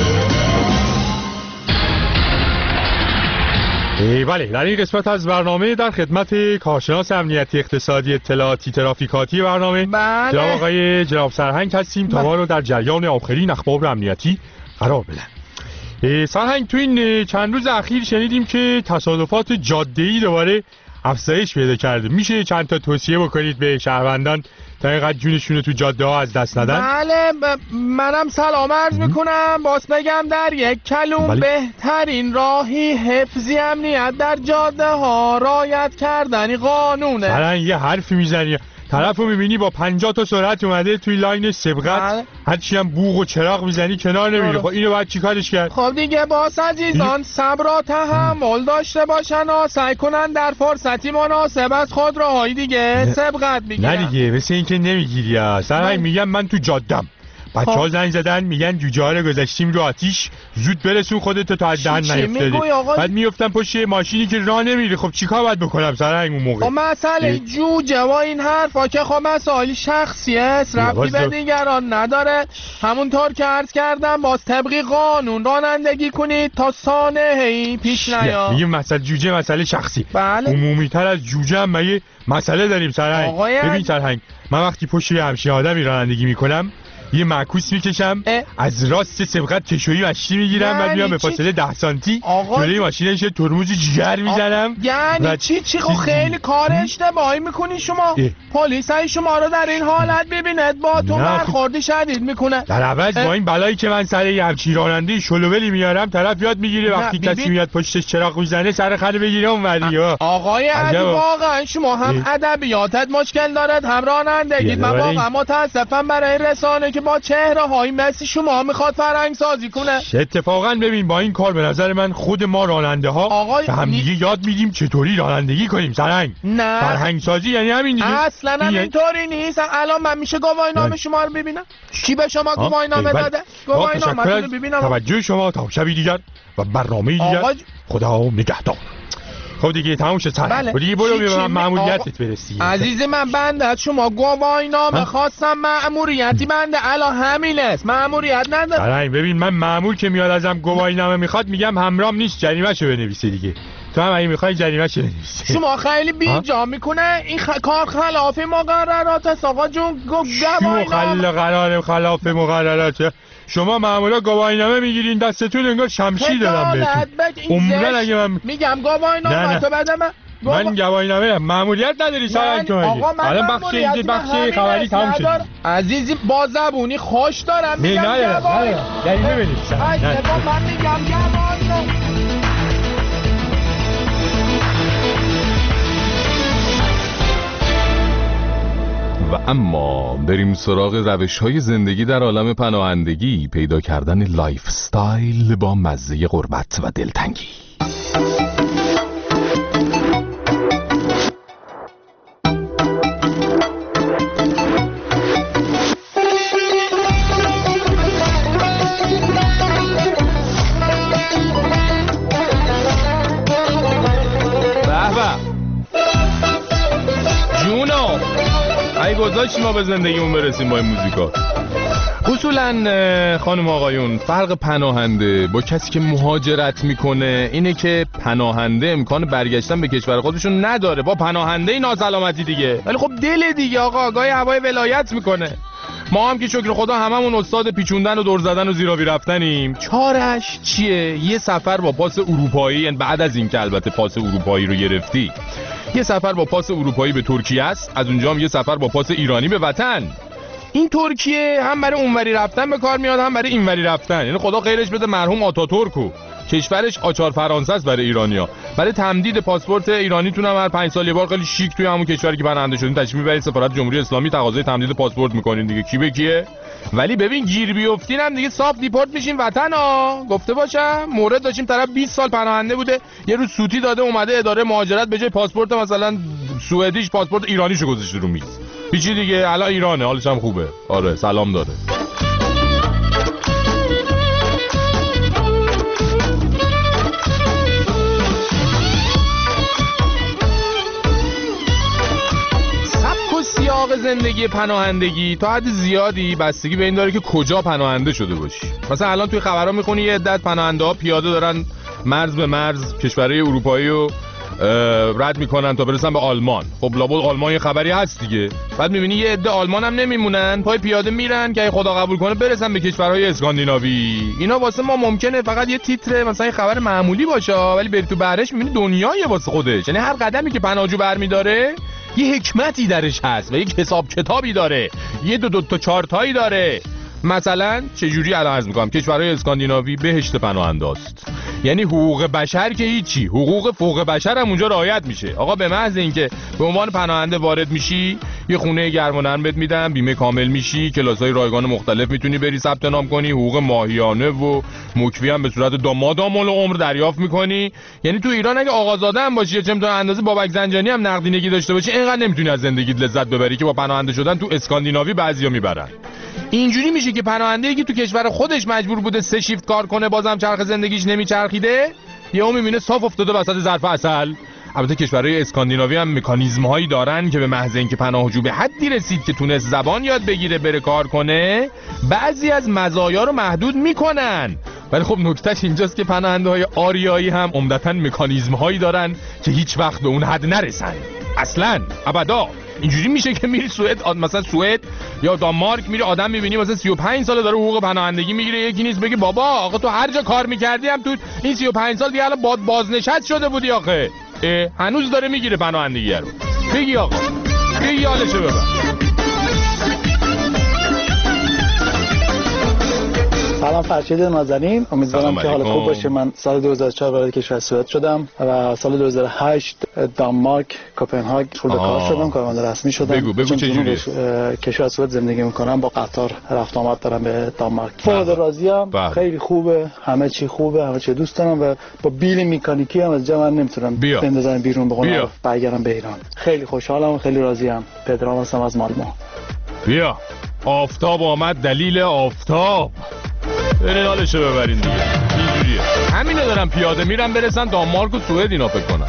بله در این قسمت از برنامه در خدمت کارشناس امنیتی اقتصادی اطلاعاتی ترافیکاتی برنامه بله. جناب آقای جناب سرهنگ هستیم تا ما رو در جریان آخرین اخبار امنیتی قرار بدن. سرهنگ تو این چند روز اخیر شنیدیم که تصادفات جاده‌ای دوباره افزایش پیدا کرده. میشه چند تا توصیه بکنید به شهروندان تا اینقدر جونشون رو تو جاده ها از دست ندن؟ بله ب... منم سلام عرض میکنم. باز بگم در یک کلوم بله. بهترین راهی حفظی امنیت در جاده ها رعایت کردنی قانونه. سرن یه حرفی میزنی طرف رو میبینی با پنجاه تا سرعت اومده توی لاین سبقت هرچی هم بوق و چراغ میزنی کنار نمیره. خب اینو باید چیکارش کرد؟ خب دیگه باز عزیزان صبر و تحمل داشته باشن و سعی کنن در فرصتی مناسب از خود راهی دیگه سبقت بگیرن. نه دیگه مثل این که نمیگیری یا سرهنگ میگم من تو جادم بچه ها زنگ زدن میگن جوجه ها رو گذاشتیم رو آتیش زود برسون خودت تا از دهن نیفتادی. بعد میفتن پشت ماشینی که راه نمیری. خب چیکار باید بکنم سرهنگ اون موقع؟ خب مسئله جوجه و این حرفا که خب مسائل شخصی است ربطی به دیگران نداره. همونطور که عرض کردم باز طبق قانون رانندگی کنید تا سانحه‌ای پیش نیاد. میگیم مسئله جوجه مسئله شخصی بله. عمومی تر از جوجه هم مگه مسئله داریم سرهنگ؟ ببین سرهنگ من وقتی پشت یه همچین آدمی رانندگی میکنم یه معکوس میکشم از راست سبقت کشویی مشتی میگیرم و میام به فاصله ده سانتی جلوی ماشینش ترمز جگر میزنم. یعنی و... چی چی خب خیلی کار اشتباهی میکنی شما. پلیس های شما رو در این حالت ببیند با تو برخورد شدید میکنه. در عوض با این بلایی که من سر یه همچین راننده شلوولی میارم طرف یاد میگیره وقتی کسی میاد پشتش چراغ میزنه سر خر بگیره اون ولی آقای علی واقعا شما هم ادبیاتت مشکل دارد هم رانندگی. من واقعا متاسفم برای رسانه که با چهره های مثل شما میخواد فرهنگ سازی کنه. اتفاقا ببین با این کار به نظر من خود ما راننده ها به هم دیگه یاد میدیم چطوری رانندگی کنیم. سرهنگ نه فرهنگ سازی یعنی همین دیگه. اصلا هم اینطوری نیست. الان من میشه گواهینامه شما رو ببینم؟ کی به شما گواهینامه داده؟ گواهینامه رو ببینم. توجه شما تا شبی دیگر و برنامه دیگر. خدا نگهدار. خب دیگه تموم شد سر. بله. دیگه برو به مأموریتت برسی. عزیز من بنده از شما گواهینامه خواستم. مأموریتی بنده الان همین است. مأموریت نداره. آره ببین من مأمور که میاد ازم گواهینامه میخواد میگم همراهم نیست جریمه‌شو بنویسه دیگه. تو هم اگه میخوای جریمه‌شو بنویسه. شما خیلی بیجا میکنه این خ... کار خلاف مقررات است آقا جون. گواهینامه قرار خلاف مقررات. شما معمولا گواهینامه میگیرین دستتون انگار شمشیر دارم بهتون. عمرن اگه من میگم گواهینامه تو بده من گوا... من گواهینامه مأموریت نداری سرنگ تو مگه. الان بخش اینجا بخش خبری تموم شد. عزیزی با زبونی خوش دارم میگم گواهی. جریمه بنویس. من میگم گواهینامه. و اما بریم سراغ روش‌های زندگی در عالم پناهندگی. پیدا کردن لایف استایل با مزه غربت و دلتنگی. گذاشت ما به زندگیمون برسیم با این موزیکا. اصولا خانم آقایون فرق پناهنده با کسی که مهاجرت میکنه اینه که پناهنده امکان برگشتن به کشور خودشون نداره. با پناهنده ناسلامتی دیگه. ولی خب دل دیگه آقا گاهی هوای ولایت میکنه. ما هم که شکر خدا هممون استاد پیچوندن و دور زدن و زیرابی رفتنیم. چارش چیه؟ یه سفر با پاس اروپایی، یعنی بعد از این که البته پاس اروپایی رو گرفتی، یه سفر با پاس اروپایی به ترکیه است. از اونجا هم یه سفر با پاس ایرانی به وطن. این ترکیه هم برای اونوری رفتن به کار میاد هم برای اینوری رفتن. یعنی خدا خیرش بده مرحوم آتاتورکو. کشورش آچار فرانسه است برای ایرانیا. برای تمدید پاسپورت ایرانیتون هم هر پنج سال یه بار خیلی شیک توی همون کشوری که پناهنده شدین تشریف میبرید سفارت جمهوری اسلامی تقاضای تمدید پاسپورت میکنین دیگه. کی به کیه؟ ولی ببین گیر بیافتین هم دیگه صاف دیپورت میشین وطن ها. گفته باشم مورد داشتیم طرف بیست سال پناهنده بوده یه روز سوتی داده اومده اداره مهاجرت به جای پاسپورت مثلا سوئدیش پاسپورت ایرانیشو گذاشته رو میز. هیچی دیگه الان ایرانه حالش هم خوبه. آره سلام داره. سیاق زندگی پناهندگی تا حد زیادی بستگی به این داره که کجا پناهنده شده باشی. مثلا الان توی خبرها میخونی یه عدت پناهنده ها پیاده دارن مرز به مرز کشورهای اروپایی رو رد میکنن تا برسن به آلمان. خب لابد آلمان یه خبری هست دیگه. بعد میبینی یه عده آلمان هم نمیمونن پای پیاده میرن که خدا قبول کنه برسن به کشورهای اسکاندیناوی. اینا واسه ما ممکنه فقط یه تیتر مثلا یه خبر معمولی باشه ولی بری تو بهرهش میبینی دنیای واسه خودش. یعنی هر قدمی که پناهجو برمیداره یه حکمتی درش هست و یک حساب کتابی داره. یه دو دو تا چهار تایی داره. مثلا چجوری الان عرض میکنم کشورهای اسکاندیناوی بهشت پناهنده است. یعنی حقوق بشر که هیچی، حقوق فوق بشر هم اونجا رعایت میشه. آقا به محض اینکه به عنوان پناهنده وارد میشی یه خونه گرم و نرم بهت میدن، بیمه کامل میشی، کلاسای رایگان مختلف میتونی بری ثبت نام کنی، حقوق ماهیانه و مکفی هم به صورت دامادام العمر دریافت میکنی. یعنی تو ایران اگه آقازاده هم باشی یا چه میدونم اندازه بابک زنجانی هم نقدینگی داشته باشی اینقدر نمیتونی از زندگیت لذت ببری که با پناهنده شدن تو اسکاندیناوی بعضیا میبرن. اینجوری میشه که پناهنده‌ای که تو کشور خودش مجبور بوده سه شیفت کار کنه بازم چرخ زندگیش نمیچرخیده یهو میبینه صاف افتاده وسط ظرف عسل. البته کشورهای اسکاندیناوی هم مکانیزم هایی دارن که به محض اینکه پناهجو به حدی رسید که تونست زبان یاد بگیره بره کار کنه بعضی از مزایا رو محدود میکنن. ولی خب نکتهش اینجاست که پناهنده های آریایی هم عمدتاً مکانیزم هایی دارن که هیچ وقت به اون حد نرسن. اصلا ابدا. اینجوری میشه که میری سوئد، مثلا سوئد یا دانمارک میری آدم میبینی مثلا سی و پنج ساله داره حقوق پناهندگی میگیره، یکی نیست بگی بابا آقا تو هر جا کار میکردی هم تو این سی و پنج سال دیگه الان باد بازنشست شده بودی آخه، هنوز داره میگیره پناهندگی رو. بگی آقا بگی حالشو ببر. سلام فرشید نازنین، امیدوارم که حال خوب باشه. من سال دو هزار و چهار وارد کشور سوئد شدم و سال دو هزار و هشت دانمارک کپنهاگ شغل کار شدم، کارمند رسمی شدم. بگو بگو چه جوریه؟ کشور سوئد زندگی میکنم، با قطار رفت آمد دارم به دانمارک. فوق راضیم، خیلی خوبه، همه چی خوبه، همه چی دوست دارم و با بیل مکانیکی هم از جا من نمیتونم بندازم بیرون بقولم برگردم به ایران. خیلی خوشحالم و خیلی راضیم. پدرام هستم از مالمو. بیا آفتاب آمد، دلیل آفتاب. برین حالشو ببرین دیگه. اینجوریه. همینو دارم پیاده میرم برسن دانمارک و سوئد اینا فکر کنم.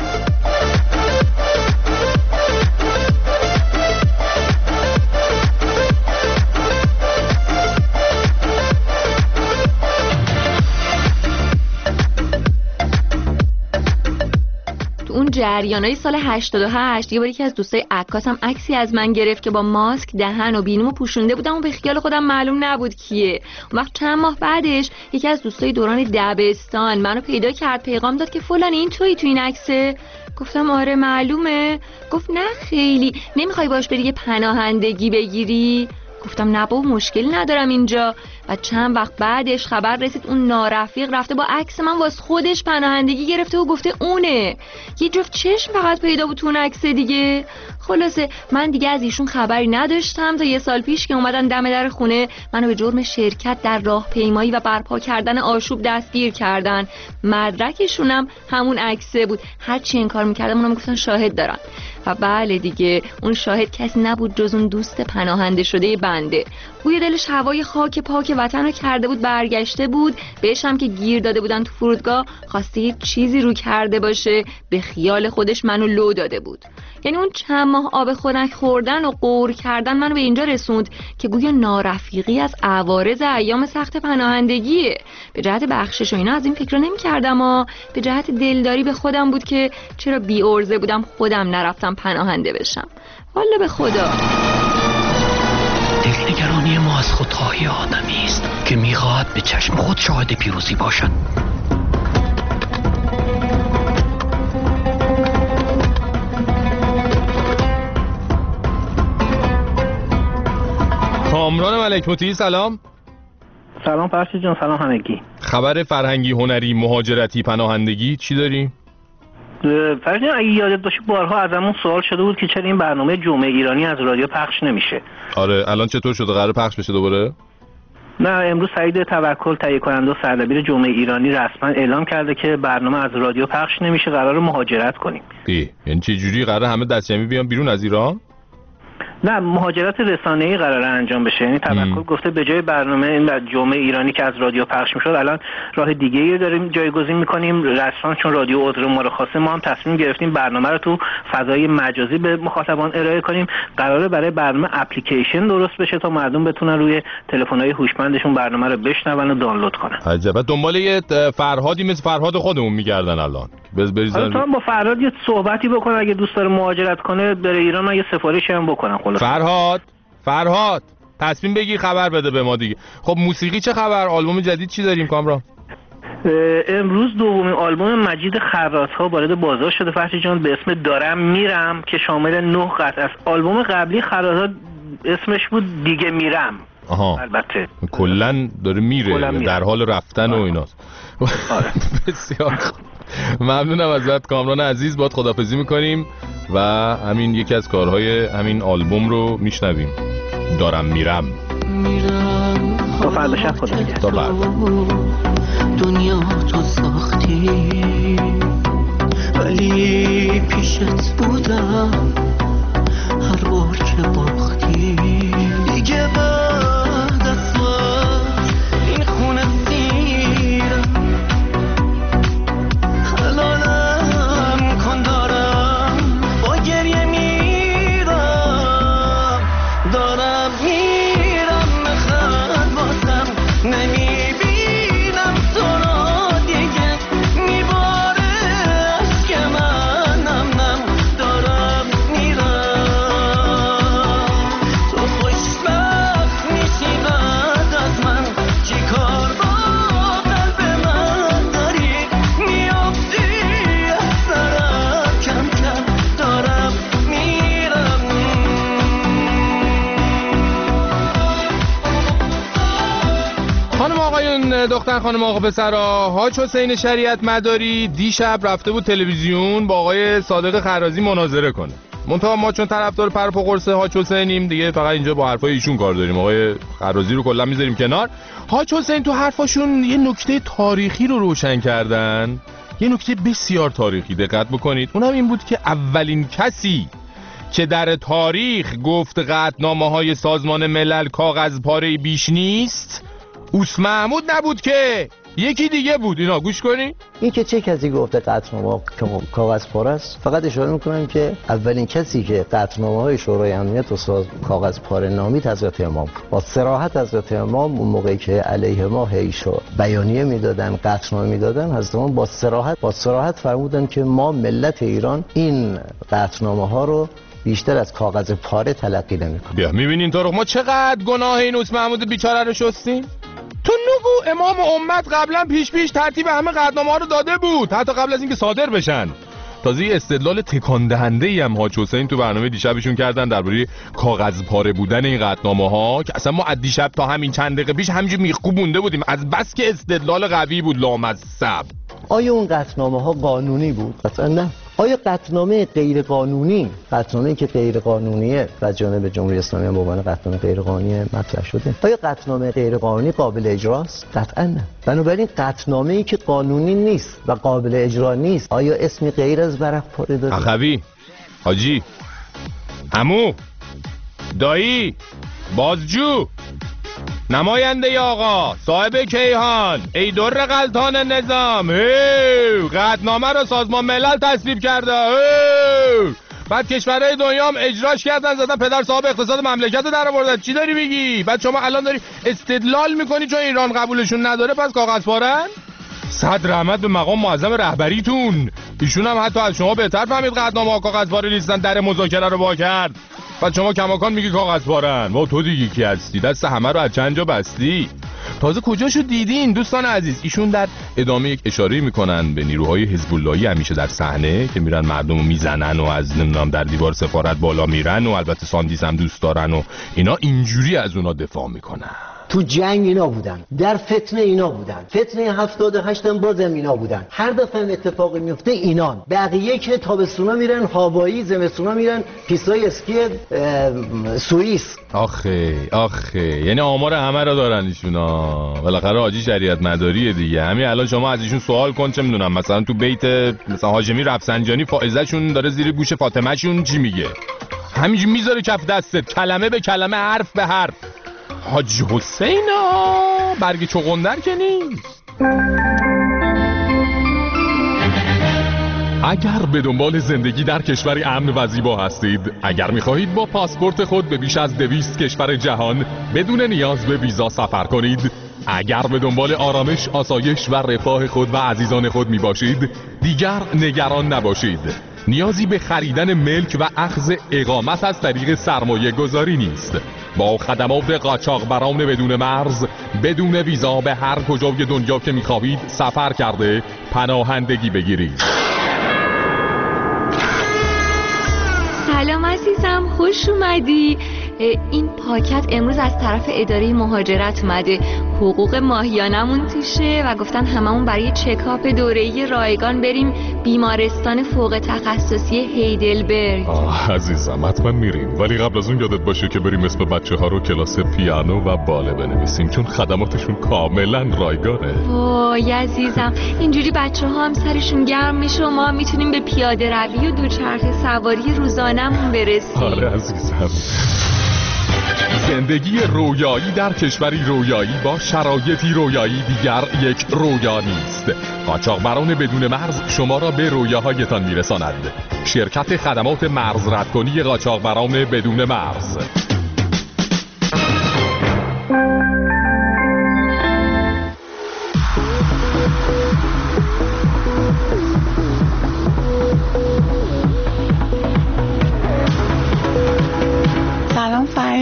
اون جریانای سال هشتاد و هشت یه بار یکی از دوستای عکاسم عکسی از من گرفت که با ماسک دهن و بینیمو پوشونده بودم و به خیال خودم معلوم نبود کیه. اون وقت چند ماه بعدش یکی از دوستای دوران دبستان منو پیدا کرد، پیغام داد که فلان این تویی تو این عکسه؟ گفتم آره معلومه. گفت نه خیلی، نمیخوای باش بری یه پناهندگی بگیری؟ گفتم نه بابا مشکلی ندارم اینجا. و چند وقت بعدش خبر رسید اون نارفیق رفته با عکس من واسه خودش پناهندگی گرفته و گفته اونه. یه جفت چشم فقط پیدا بود تو اون عکس دیگه. خلاصه من دیگه از ایشون خبری نداشتم تا یه سال پیش که اومدن دم در خونه منو به جرم شرکت در راهپیمایی و برپا کردن آشوب دستگیر کردن. مدرکشونم همون عکسه بود. هر چی انکار می‌کردم اونم گفتن شاهد دارن. و بله دیگه اون شاهد کسی نبود جز اون دوست پناهنده شده بنده. بوی دلش هوای خاک پاک وطن رو کرده بود، برگشته بود. بهش هم که گیر داده بودن تو فرودگاه خواسته یه چیزی رو کرده باشه، به خیال خودش منو لو داده بود. یعنی اون چند ماه آب خنک خوردن و قور کردن منو به اینجا رسوند که گویا نارفیقی از عوارض ایام سخت پناهندگیه. به جهت بخشش و اینا از این فکر نمی‌کردم، اما به جهت دلداری به خودم بود که چرا بی ارزه بودم خودم نرفتم پناهنده بشم. والا به خدا دلنگرانی ما از خودخواهی آدمی است که میخواهد به چشم خود شاهد پیروزی باشد. کامران ملک مطیعی سلام. سلام فرشید جان، سلام همگی. خبر فرهنگی، هنری، مهاجرتی، پناهندگی چی داری؟ فرشید جان اگه یادت باشه بارها ازمون سوال شده بود که چرا این برنامه جمعه ایرانی از رادیو پخش نمیشه. آره الان چطور شده؟ قرار پخش بشه دوباره؟ نه امروز سعید توکل تهیه کننده و سردبیر جمعه ایرانی رسما اعلام کرده که برنامه از رادیو پخش نمیشه، قرار مهاجرت کنیم. ای یعنی چه جوری قرار همه دستجمعی بیان بیرون از ایران؟ نه مهاجرت رسانه‌ای قراره انجام بشه. یعنی توکل گفته به جای برنامه این جمعه ایرانی که از رادیو پخش میشد الان راه دیگه‌ای داریم جایگزین می‌کنیم. رسما چون رادیو عذر ما رو خواسته ما هم تصمیم گرفتیم برنامه رو تو فضای مجازی به مخاطبان ارائه کنیم. قراره برای برنامه اپلیکیشن درست بشه تا مردم بتونن روی تلفن‌های هوشمندشون برنامه رو بشنون و دانلود کنن. عجب. دنبال یه فرهادی مثل فرهاد خودمون می‌گردن الان. بز بریزن. حالا با فرهاد یه صحبتی بکنه اگه دوست داره مهاجرت کنه بره ایران، من یه سفارشی هم بکنم. فرهاد فرهاد تصمیم بگیر خبر بده به ما دیگه. خب موسیقی چه خبر؟ آلبوم جدید چی داریم کامران؟ امروز دومین آلبوم مجید خرات‌ها وارد بازار شده فرشید جان به اسم دارم میرم که شامل نه قطعه است. آلبوم قبلی خرات‌ها اسمش بود دیگه میرم. آها. البته کلا داره میره در حال رفتن آه. و ایناست. آره. بسیار ممنونم ازت کامران عزیز، باهات خداحافظی میکنیم و همین یکی از کارهای همین آلبوم رو میشنویم. دارم میرم. میرم تا فردا شب خدا نگهدار. تا فردا. دنیا تو ساختی ولی پیشت بودم هر بار که باختی دیگه بعد از این خونه سیرم حلالم کن دارم با گریه میرم دارم میرم نخند بازم نمیبینم تو را دیگه میباره عشق منم نم دارم میرم بله دختر خانم آقا پسرا، حاج حسین شریعت مداری دیشب رفته بود تلویزیون با آقای صادق خرازی مناظره کنه. منتها ما چون طرفدار پرپ و قرص حاج حسینیم دیگه فقط اینجا با حرفای ایشون کار داریم. آقای خرازی رو کلا میذاریم کنار. حاج حسین تو حرفاشون یه نکته تاریخی رو روشن کردن، یه نکته بسیار تاریخی، دقت بکنید. اونم این بود که اولین کسی که در تاریخ گفت قطعنامه‌های سازمان ملل کاغذ پاره بیش نیست اوس محمود نبود که یکی دیگه بود. اینا گوش کنی. این که چه کسی گفته قطعنامه کاغذ پاره است، فقط اشاره میکنم که اولین کسی که قطعنامه‌های شورای امنیت و ساز کاغذ پاره نامید حضرت امام. با صراحت حضرت امام اون موقعی که علیه ما هیشو بیانیه میدادن، قطعنامه میدادن، حضرت امام با صراحت با صراحت فرمودن که ما ملت ایران این قطعنامه‌ها رو بیشتر از کاغذ پاره تلقی نمی‌کنیم. بیا می‌بینین تو رو ما چقدر گناه این اوس محمود بیچاره رو شستیم. تو نگو امام امت قبلا پیش پیش ترتیب همه قطعنامه‌ها رو داده بود، حتی قبل از اینکه صادر بشن. تازه استدلال تکان دهنده‌ای هم حاج حسین تو برنامه دیشبشون کردن درباره کاغذ پاره بودن این قطعنامه‌ها که اصلا ما از دیشب تا همین چند دقیقه پیش همینجوری میخکوب مونده بودیم از بس که استدلال قوی بود لامصب. آیا اون قطعنامه‌ها قانونی بود؟ قطعا نه. آیا قطعنامه غیر قانونی، قطعنامه‌ای که غیر قانونیه و جانب جمهوری اسلامی هم به عنوان قطعنامه غیر قانونی مطرح شده، آیا قطعنامه غیر قانونی قابل اجراست؟ قطعا نه. بنابراین قطعنامه‌ای که قانونی نیست و قابل اجرا نیست، آیا اسمی غیر از ورق پاره داره؟ اخوی، حاجی، عمو، دایی، بازجو، نماینده آقا، صاحب کیهان، ای در غلطان نظام، هی قطعنامه رو سازمان ملل تصویب کرده، هی بعد کشورهای دنیا هم اجراش کردن، زدن پدر صاحب اقتصاد مملکت رو در آوردن. چی داری میگی؟ بعد شما الان داری استدلال میکنی چون ایران قبولشون نداره پس کاغذ پارن؟ صد رحمت به مقام معظم رهبریتون، ایشون هم حتی از شما بهتر فهمید قطعنامه‌ها کاغذ پاره نیستن، در مذاکره رو وا کرد. بعد شما کماکان میگی کاغذ پارن. ما تو دیگه کی هستی؟ دست همه رو از چند جا بستی. تازه کجاشو دیدین دوستان عزیز؟ ایشون در ادامه یک اشاره میکنن به نیروهای حزب اللهی همیشه در صحنه که میرن مردمو میزنن و از نمیدونم در دیوار سفارت بالا میرن و البته ساندیس هم دوست دارن و اینا، اینجوری از اونا دفاع میکنن. تو جنگ اینا بودن، در فتنه اینا بودن، فتنه هفتاد و هشت هم بازم اینا بودن. هر دفعه اتفاقی میفته اینان. بقیه که تابستونا میرن هاوایی، زمستونا میرن پیستای اسکی سوئیس. آخه آخه یعنی آمار همه رو دارن ایشونا. بالاخره حاجی شریعت مداریه دیگه. همین الان شما از ایشون سوال کن، چه میدونم مثلا تو بیت مثلا هاشمی رفسنجانی فائزه شون داره زیر گوش فاطمه شون چی میگه، همینجوری میذاره کف دستت کلمه به کلمه حرف به حرف. حاج حسین ها برگ چغندر که نیست. اگر به دنبال زندگی در کشوری امن و زیبا هستید، اگر می‌خواهید با پاسپورت خود به بیش از دویست کشور جهان بدون نیاز به ویزا سفر کنید، اگر به دنبال آرامش، آسایش و رفاه خود و عزیزان خود میباشید، دیگر نگران نباشید. نیازی به خریدن ملک و اخذ اقامت از طریق سرمایه گذاری نیست. با خدمات قاچاقبران بدون مرز، بدون ویزا به هر کجای دنیا که میخواهید سفر کرده پناهندگی بگیرید. سلام عزیزم، خوش اومدی. این پاکت امروز از طرف اداره مهاجرت اومده. حقوق ماهیانمون توشه و گفتن هممون برای چکاپ دوره‌ای رایگان بریم بیمارستان فوق تخصصی هیدلبرگ. آه عزیزم حتما میریم، ولی قبل از اون یادت باشه که بریم اسم بچه ها رو کلاس پیانو و باله بنویسیم، چون خدماتشون کاملا رایگانه. وای عزیزم، اینجوری بچه ها هم سرشون گرم میشه و ما میتونیم به پیاده روی و دوچرخه سواری روزانمون برسیم. آره عزیزم. زندگی رویایی در کشوری رویایی با شرایطی رویایی دیگر یک رویا نیست. قاچاقبران بدون مرز شما را به رویاهایتان میرساند. شرکت خدمات مرز ردکنی قاچاقبران بدون مرز.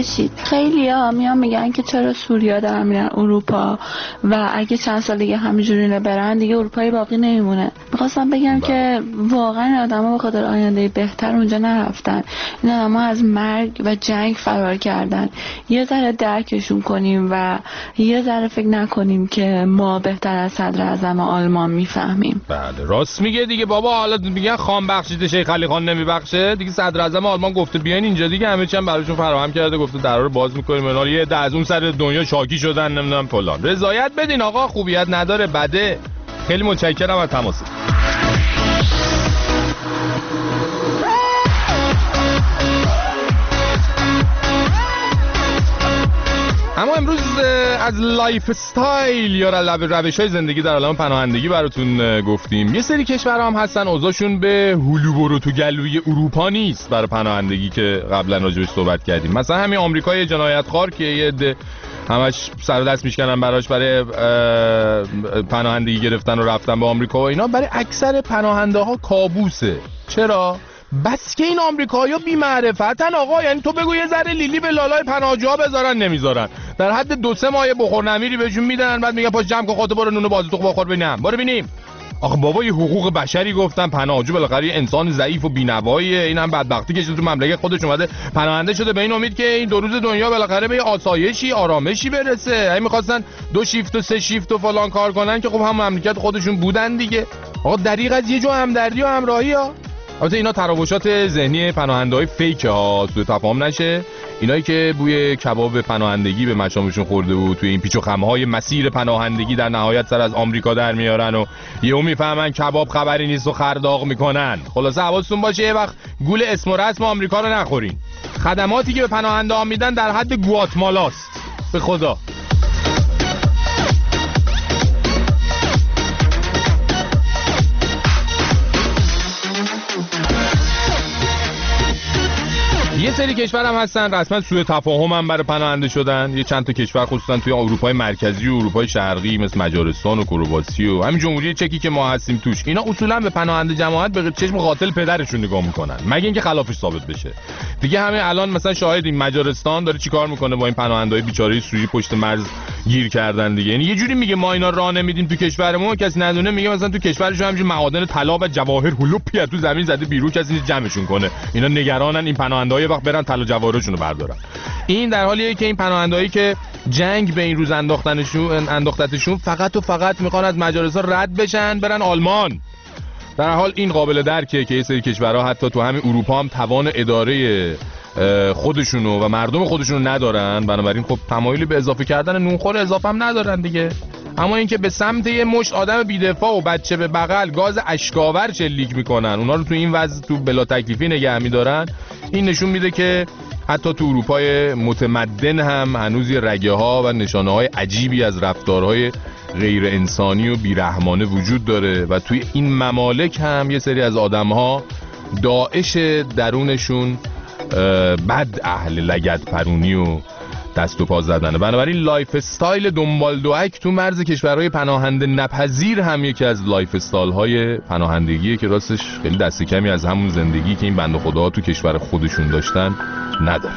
بشید. خیلی ها میان میگن که چرا سوریا دارن میرن اروپا و اگه چند سال دیگه همینجوری برن دیگه اروپایی باقی نمیمونه. میخواستم بگم با. که واقعا آدما به خاطر آینده بهتر اونجا نرفتن. این آدما از مرگ و جنگ فرار کردن. یه ذره درکشون کنیم و یه ذره فکر نکنیم که ما بهتر از صدر اعظم آلمان میفهمیم. بله راست میگه دیگه بابا. حالا میگن خان بخشید شیخ علی خان نمیبخشه دیگه. صدر اعظم آلمان گفته بیاین اینجا دیگه، همه چی هم براشون فراهم کرده، گفته درا رو باز میکنیم. اونا یه ده از اون سر دنیا شاکی شدن نمیدونم فلان. رضایت بدین آقا، خوبیت نداره بده. خیلی متشکرم از تماست. اما امروز از لایف استایل یا روش های زندگی در عالم پناهندگی براتون گفتیم. یه سری کشورها هم هستن اوضاعشون به هلو برو تو گلوی اروپا نیست برای پناهندگی که قبلا راجعش صحبت کردیم. مثلا همین آمریکای جنایتخوار که یه عده همش سر دست میشکنن براش برای پناهندگی گرفتن و رفتن به آمریکا و اینا، برای اکثر پناهنده ها کابوسه. چرا؟ بس که این آمریکایی‌ها بی معرفتن آقا. یعنی تو بگو یه ذره لیلی به لالای پناهجوها بذارن نمیذارن. در حد دو سه ماه بخور نمیری بهشون میدن، بعد میگن پاش جمع کن خودت برو نون بازوتو بخور ببینم. برو ببینیم. آخه بابا یه حقوق بشری گفتن، پناهجو بالاخره انسان ضعیف و بی‌نواییه. این هم بدبختی کشیده تو مملکت خودش اومده پناهنده شده به این امید که این دو روز دنیا بالاخره به آسایشی آرامشی برسه. این می‌خواستن دو شیفت و سه شیفت و فلان کار کنن که خب هم مملکت خودشون بودن دیگه. آقا دریغ از یه جو همدردی و همراهی ها. البته اینا تراوشات ذهنی پناهنده‌های فیک ها، سوء تفاهم نشه. اینایی که بوی کباب پناهندگی به مشامشون خورده بود توی این پیچ و خم‌های مسیر پناهندگی در نهایت سر از آمریکا در میارن و یهو میفهمن کباب خبری نیست و خرداغ میکنن. خلاصه حواستون باشه یه وقت گول اسم و رسم آمریکا رو نخورین. خدماتی که به پناهنده‌ها میدن در حد گواتمالاست. به خدا. یه سری کشور هم هستن رسما سوء تفاهم هم برای پناهنده شدن. یه چند تا کشور خصوصا توی اروپای مرکزی و اروپای شرقی مثل مجارستان و کرواسی و همین جمهوری چکی که ما هستیم توش، اینا اصولا به پناهنده جماعت به چشم قاتل پدرشون نگاه میکنن مگه اینکه خلافش ثابت بشه. دیگه همه الان مثلا شاهدیم مجارستان داره چیکار میکنه با این پناهنده‌های بیچاره سوری پشت مرز گیر کردن دیگه. یعنی یه جوری میگه ما اینا راه نمیدیم تو کشورمون، کسی ندونه میگه مثلا تو کشورشون همین معادن طلا و جواهر هلوپی تو زمین زده بیرون، کسی نیست جمعشون کنه. اینا نگرانن این پناهنده‌ها وقت برن طلا جواهرشونو بردارن. این در حالیه که این پناهندهایی که جنگ به این روز انداختنشون انداختتشون فقط و فقط میخوان از مجارستان رد بشن برن آلمان. در حال این قابل درکه که یه سری کشورها حتی تو همین اروپا هم توان اداره خودشونو و مردم خودشونو ندارن، بنابراین خب تمایلی به اضافه کردن نونخور اضافه هم ندارن دیگه. اما اینکه به سمت یه مشت آدم بی‌دفاع و بچه به بغل گاز اشکاور شلیک میکنن، اونا رو تو این وضع تو بلا تکلیفی نگه میدارن، این نشون میده که حتی تو اروپای متمدن هم هنوز یه رگه ها و نشانه های عجیبی از رفتارهای غیر انسانی و بیرحمانه وجود داره و توی این ممالک هم یه سری از آدم ها داعش درونشون بد اهل لگد پرونی و دست و پا زدنه. بنابراین لایف استایل دنبال دوک تو مرز کشورهای پناهنده نپذیر هم یکی از لایف استایل های پناهندگیه که راستش خیلی دست کمی از همون زندگی که این بنده خداها تو کشور خودشون داشتن نداره.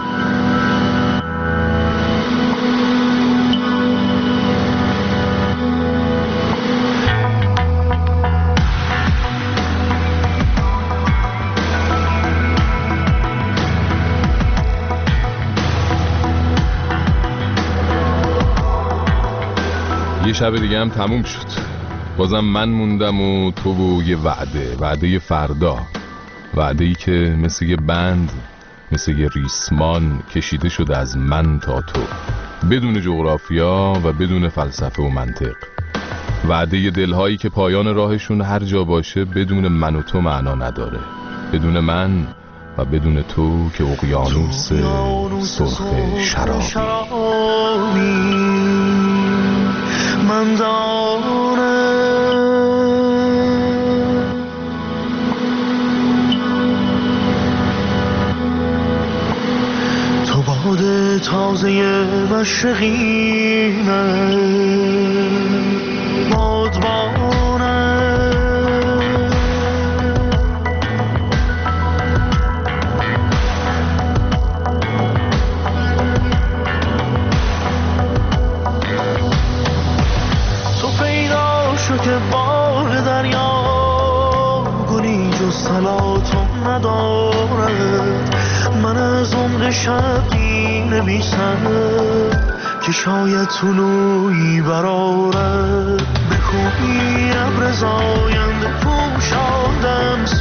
یه شب دیگه هم تموم شد. بازم من موندم و تو و یه وعده، وعده فردا، وعده ای که مثل یه بند، مثل یه ریسمان کشیده شده از من تا تو، بدون جغرافیا و بدون فلسفه و منطق. وعده دلهایی که پایان راهشون هر جا باشه بدون من و تو معنا نداره، بدون من و بدون تو که اقیانوس سرخ شرابی. من دانم تو باد تازه مشرقینه، بادبانه صلاتم ندارد. من از عمق شب می نویسم که شاید طلوعی برارد. بخونی ابر زاینده پوشاندم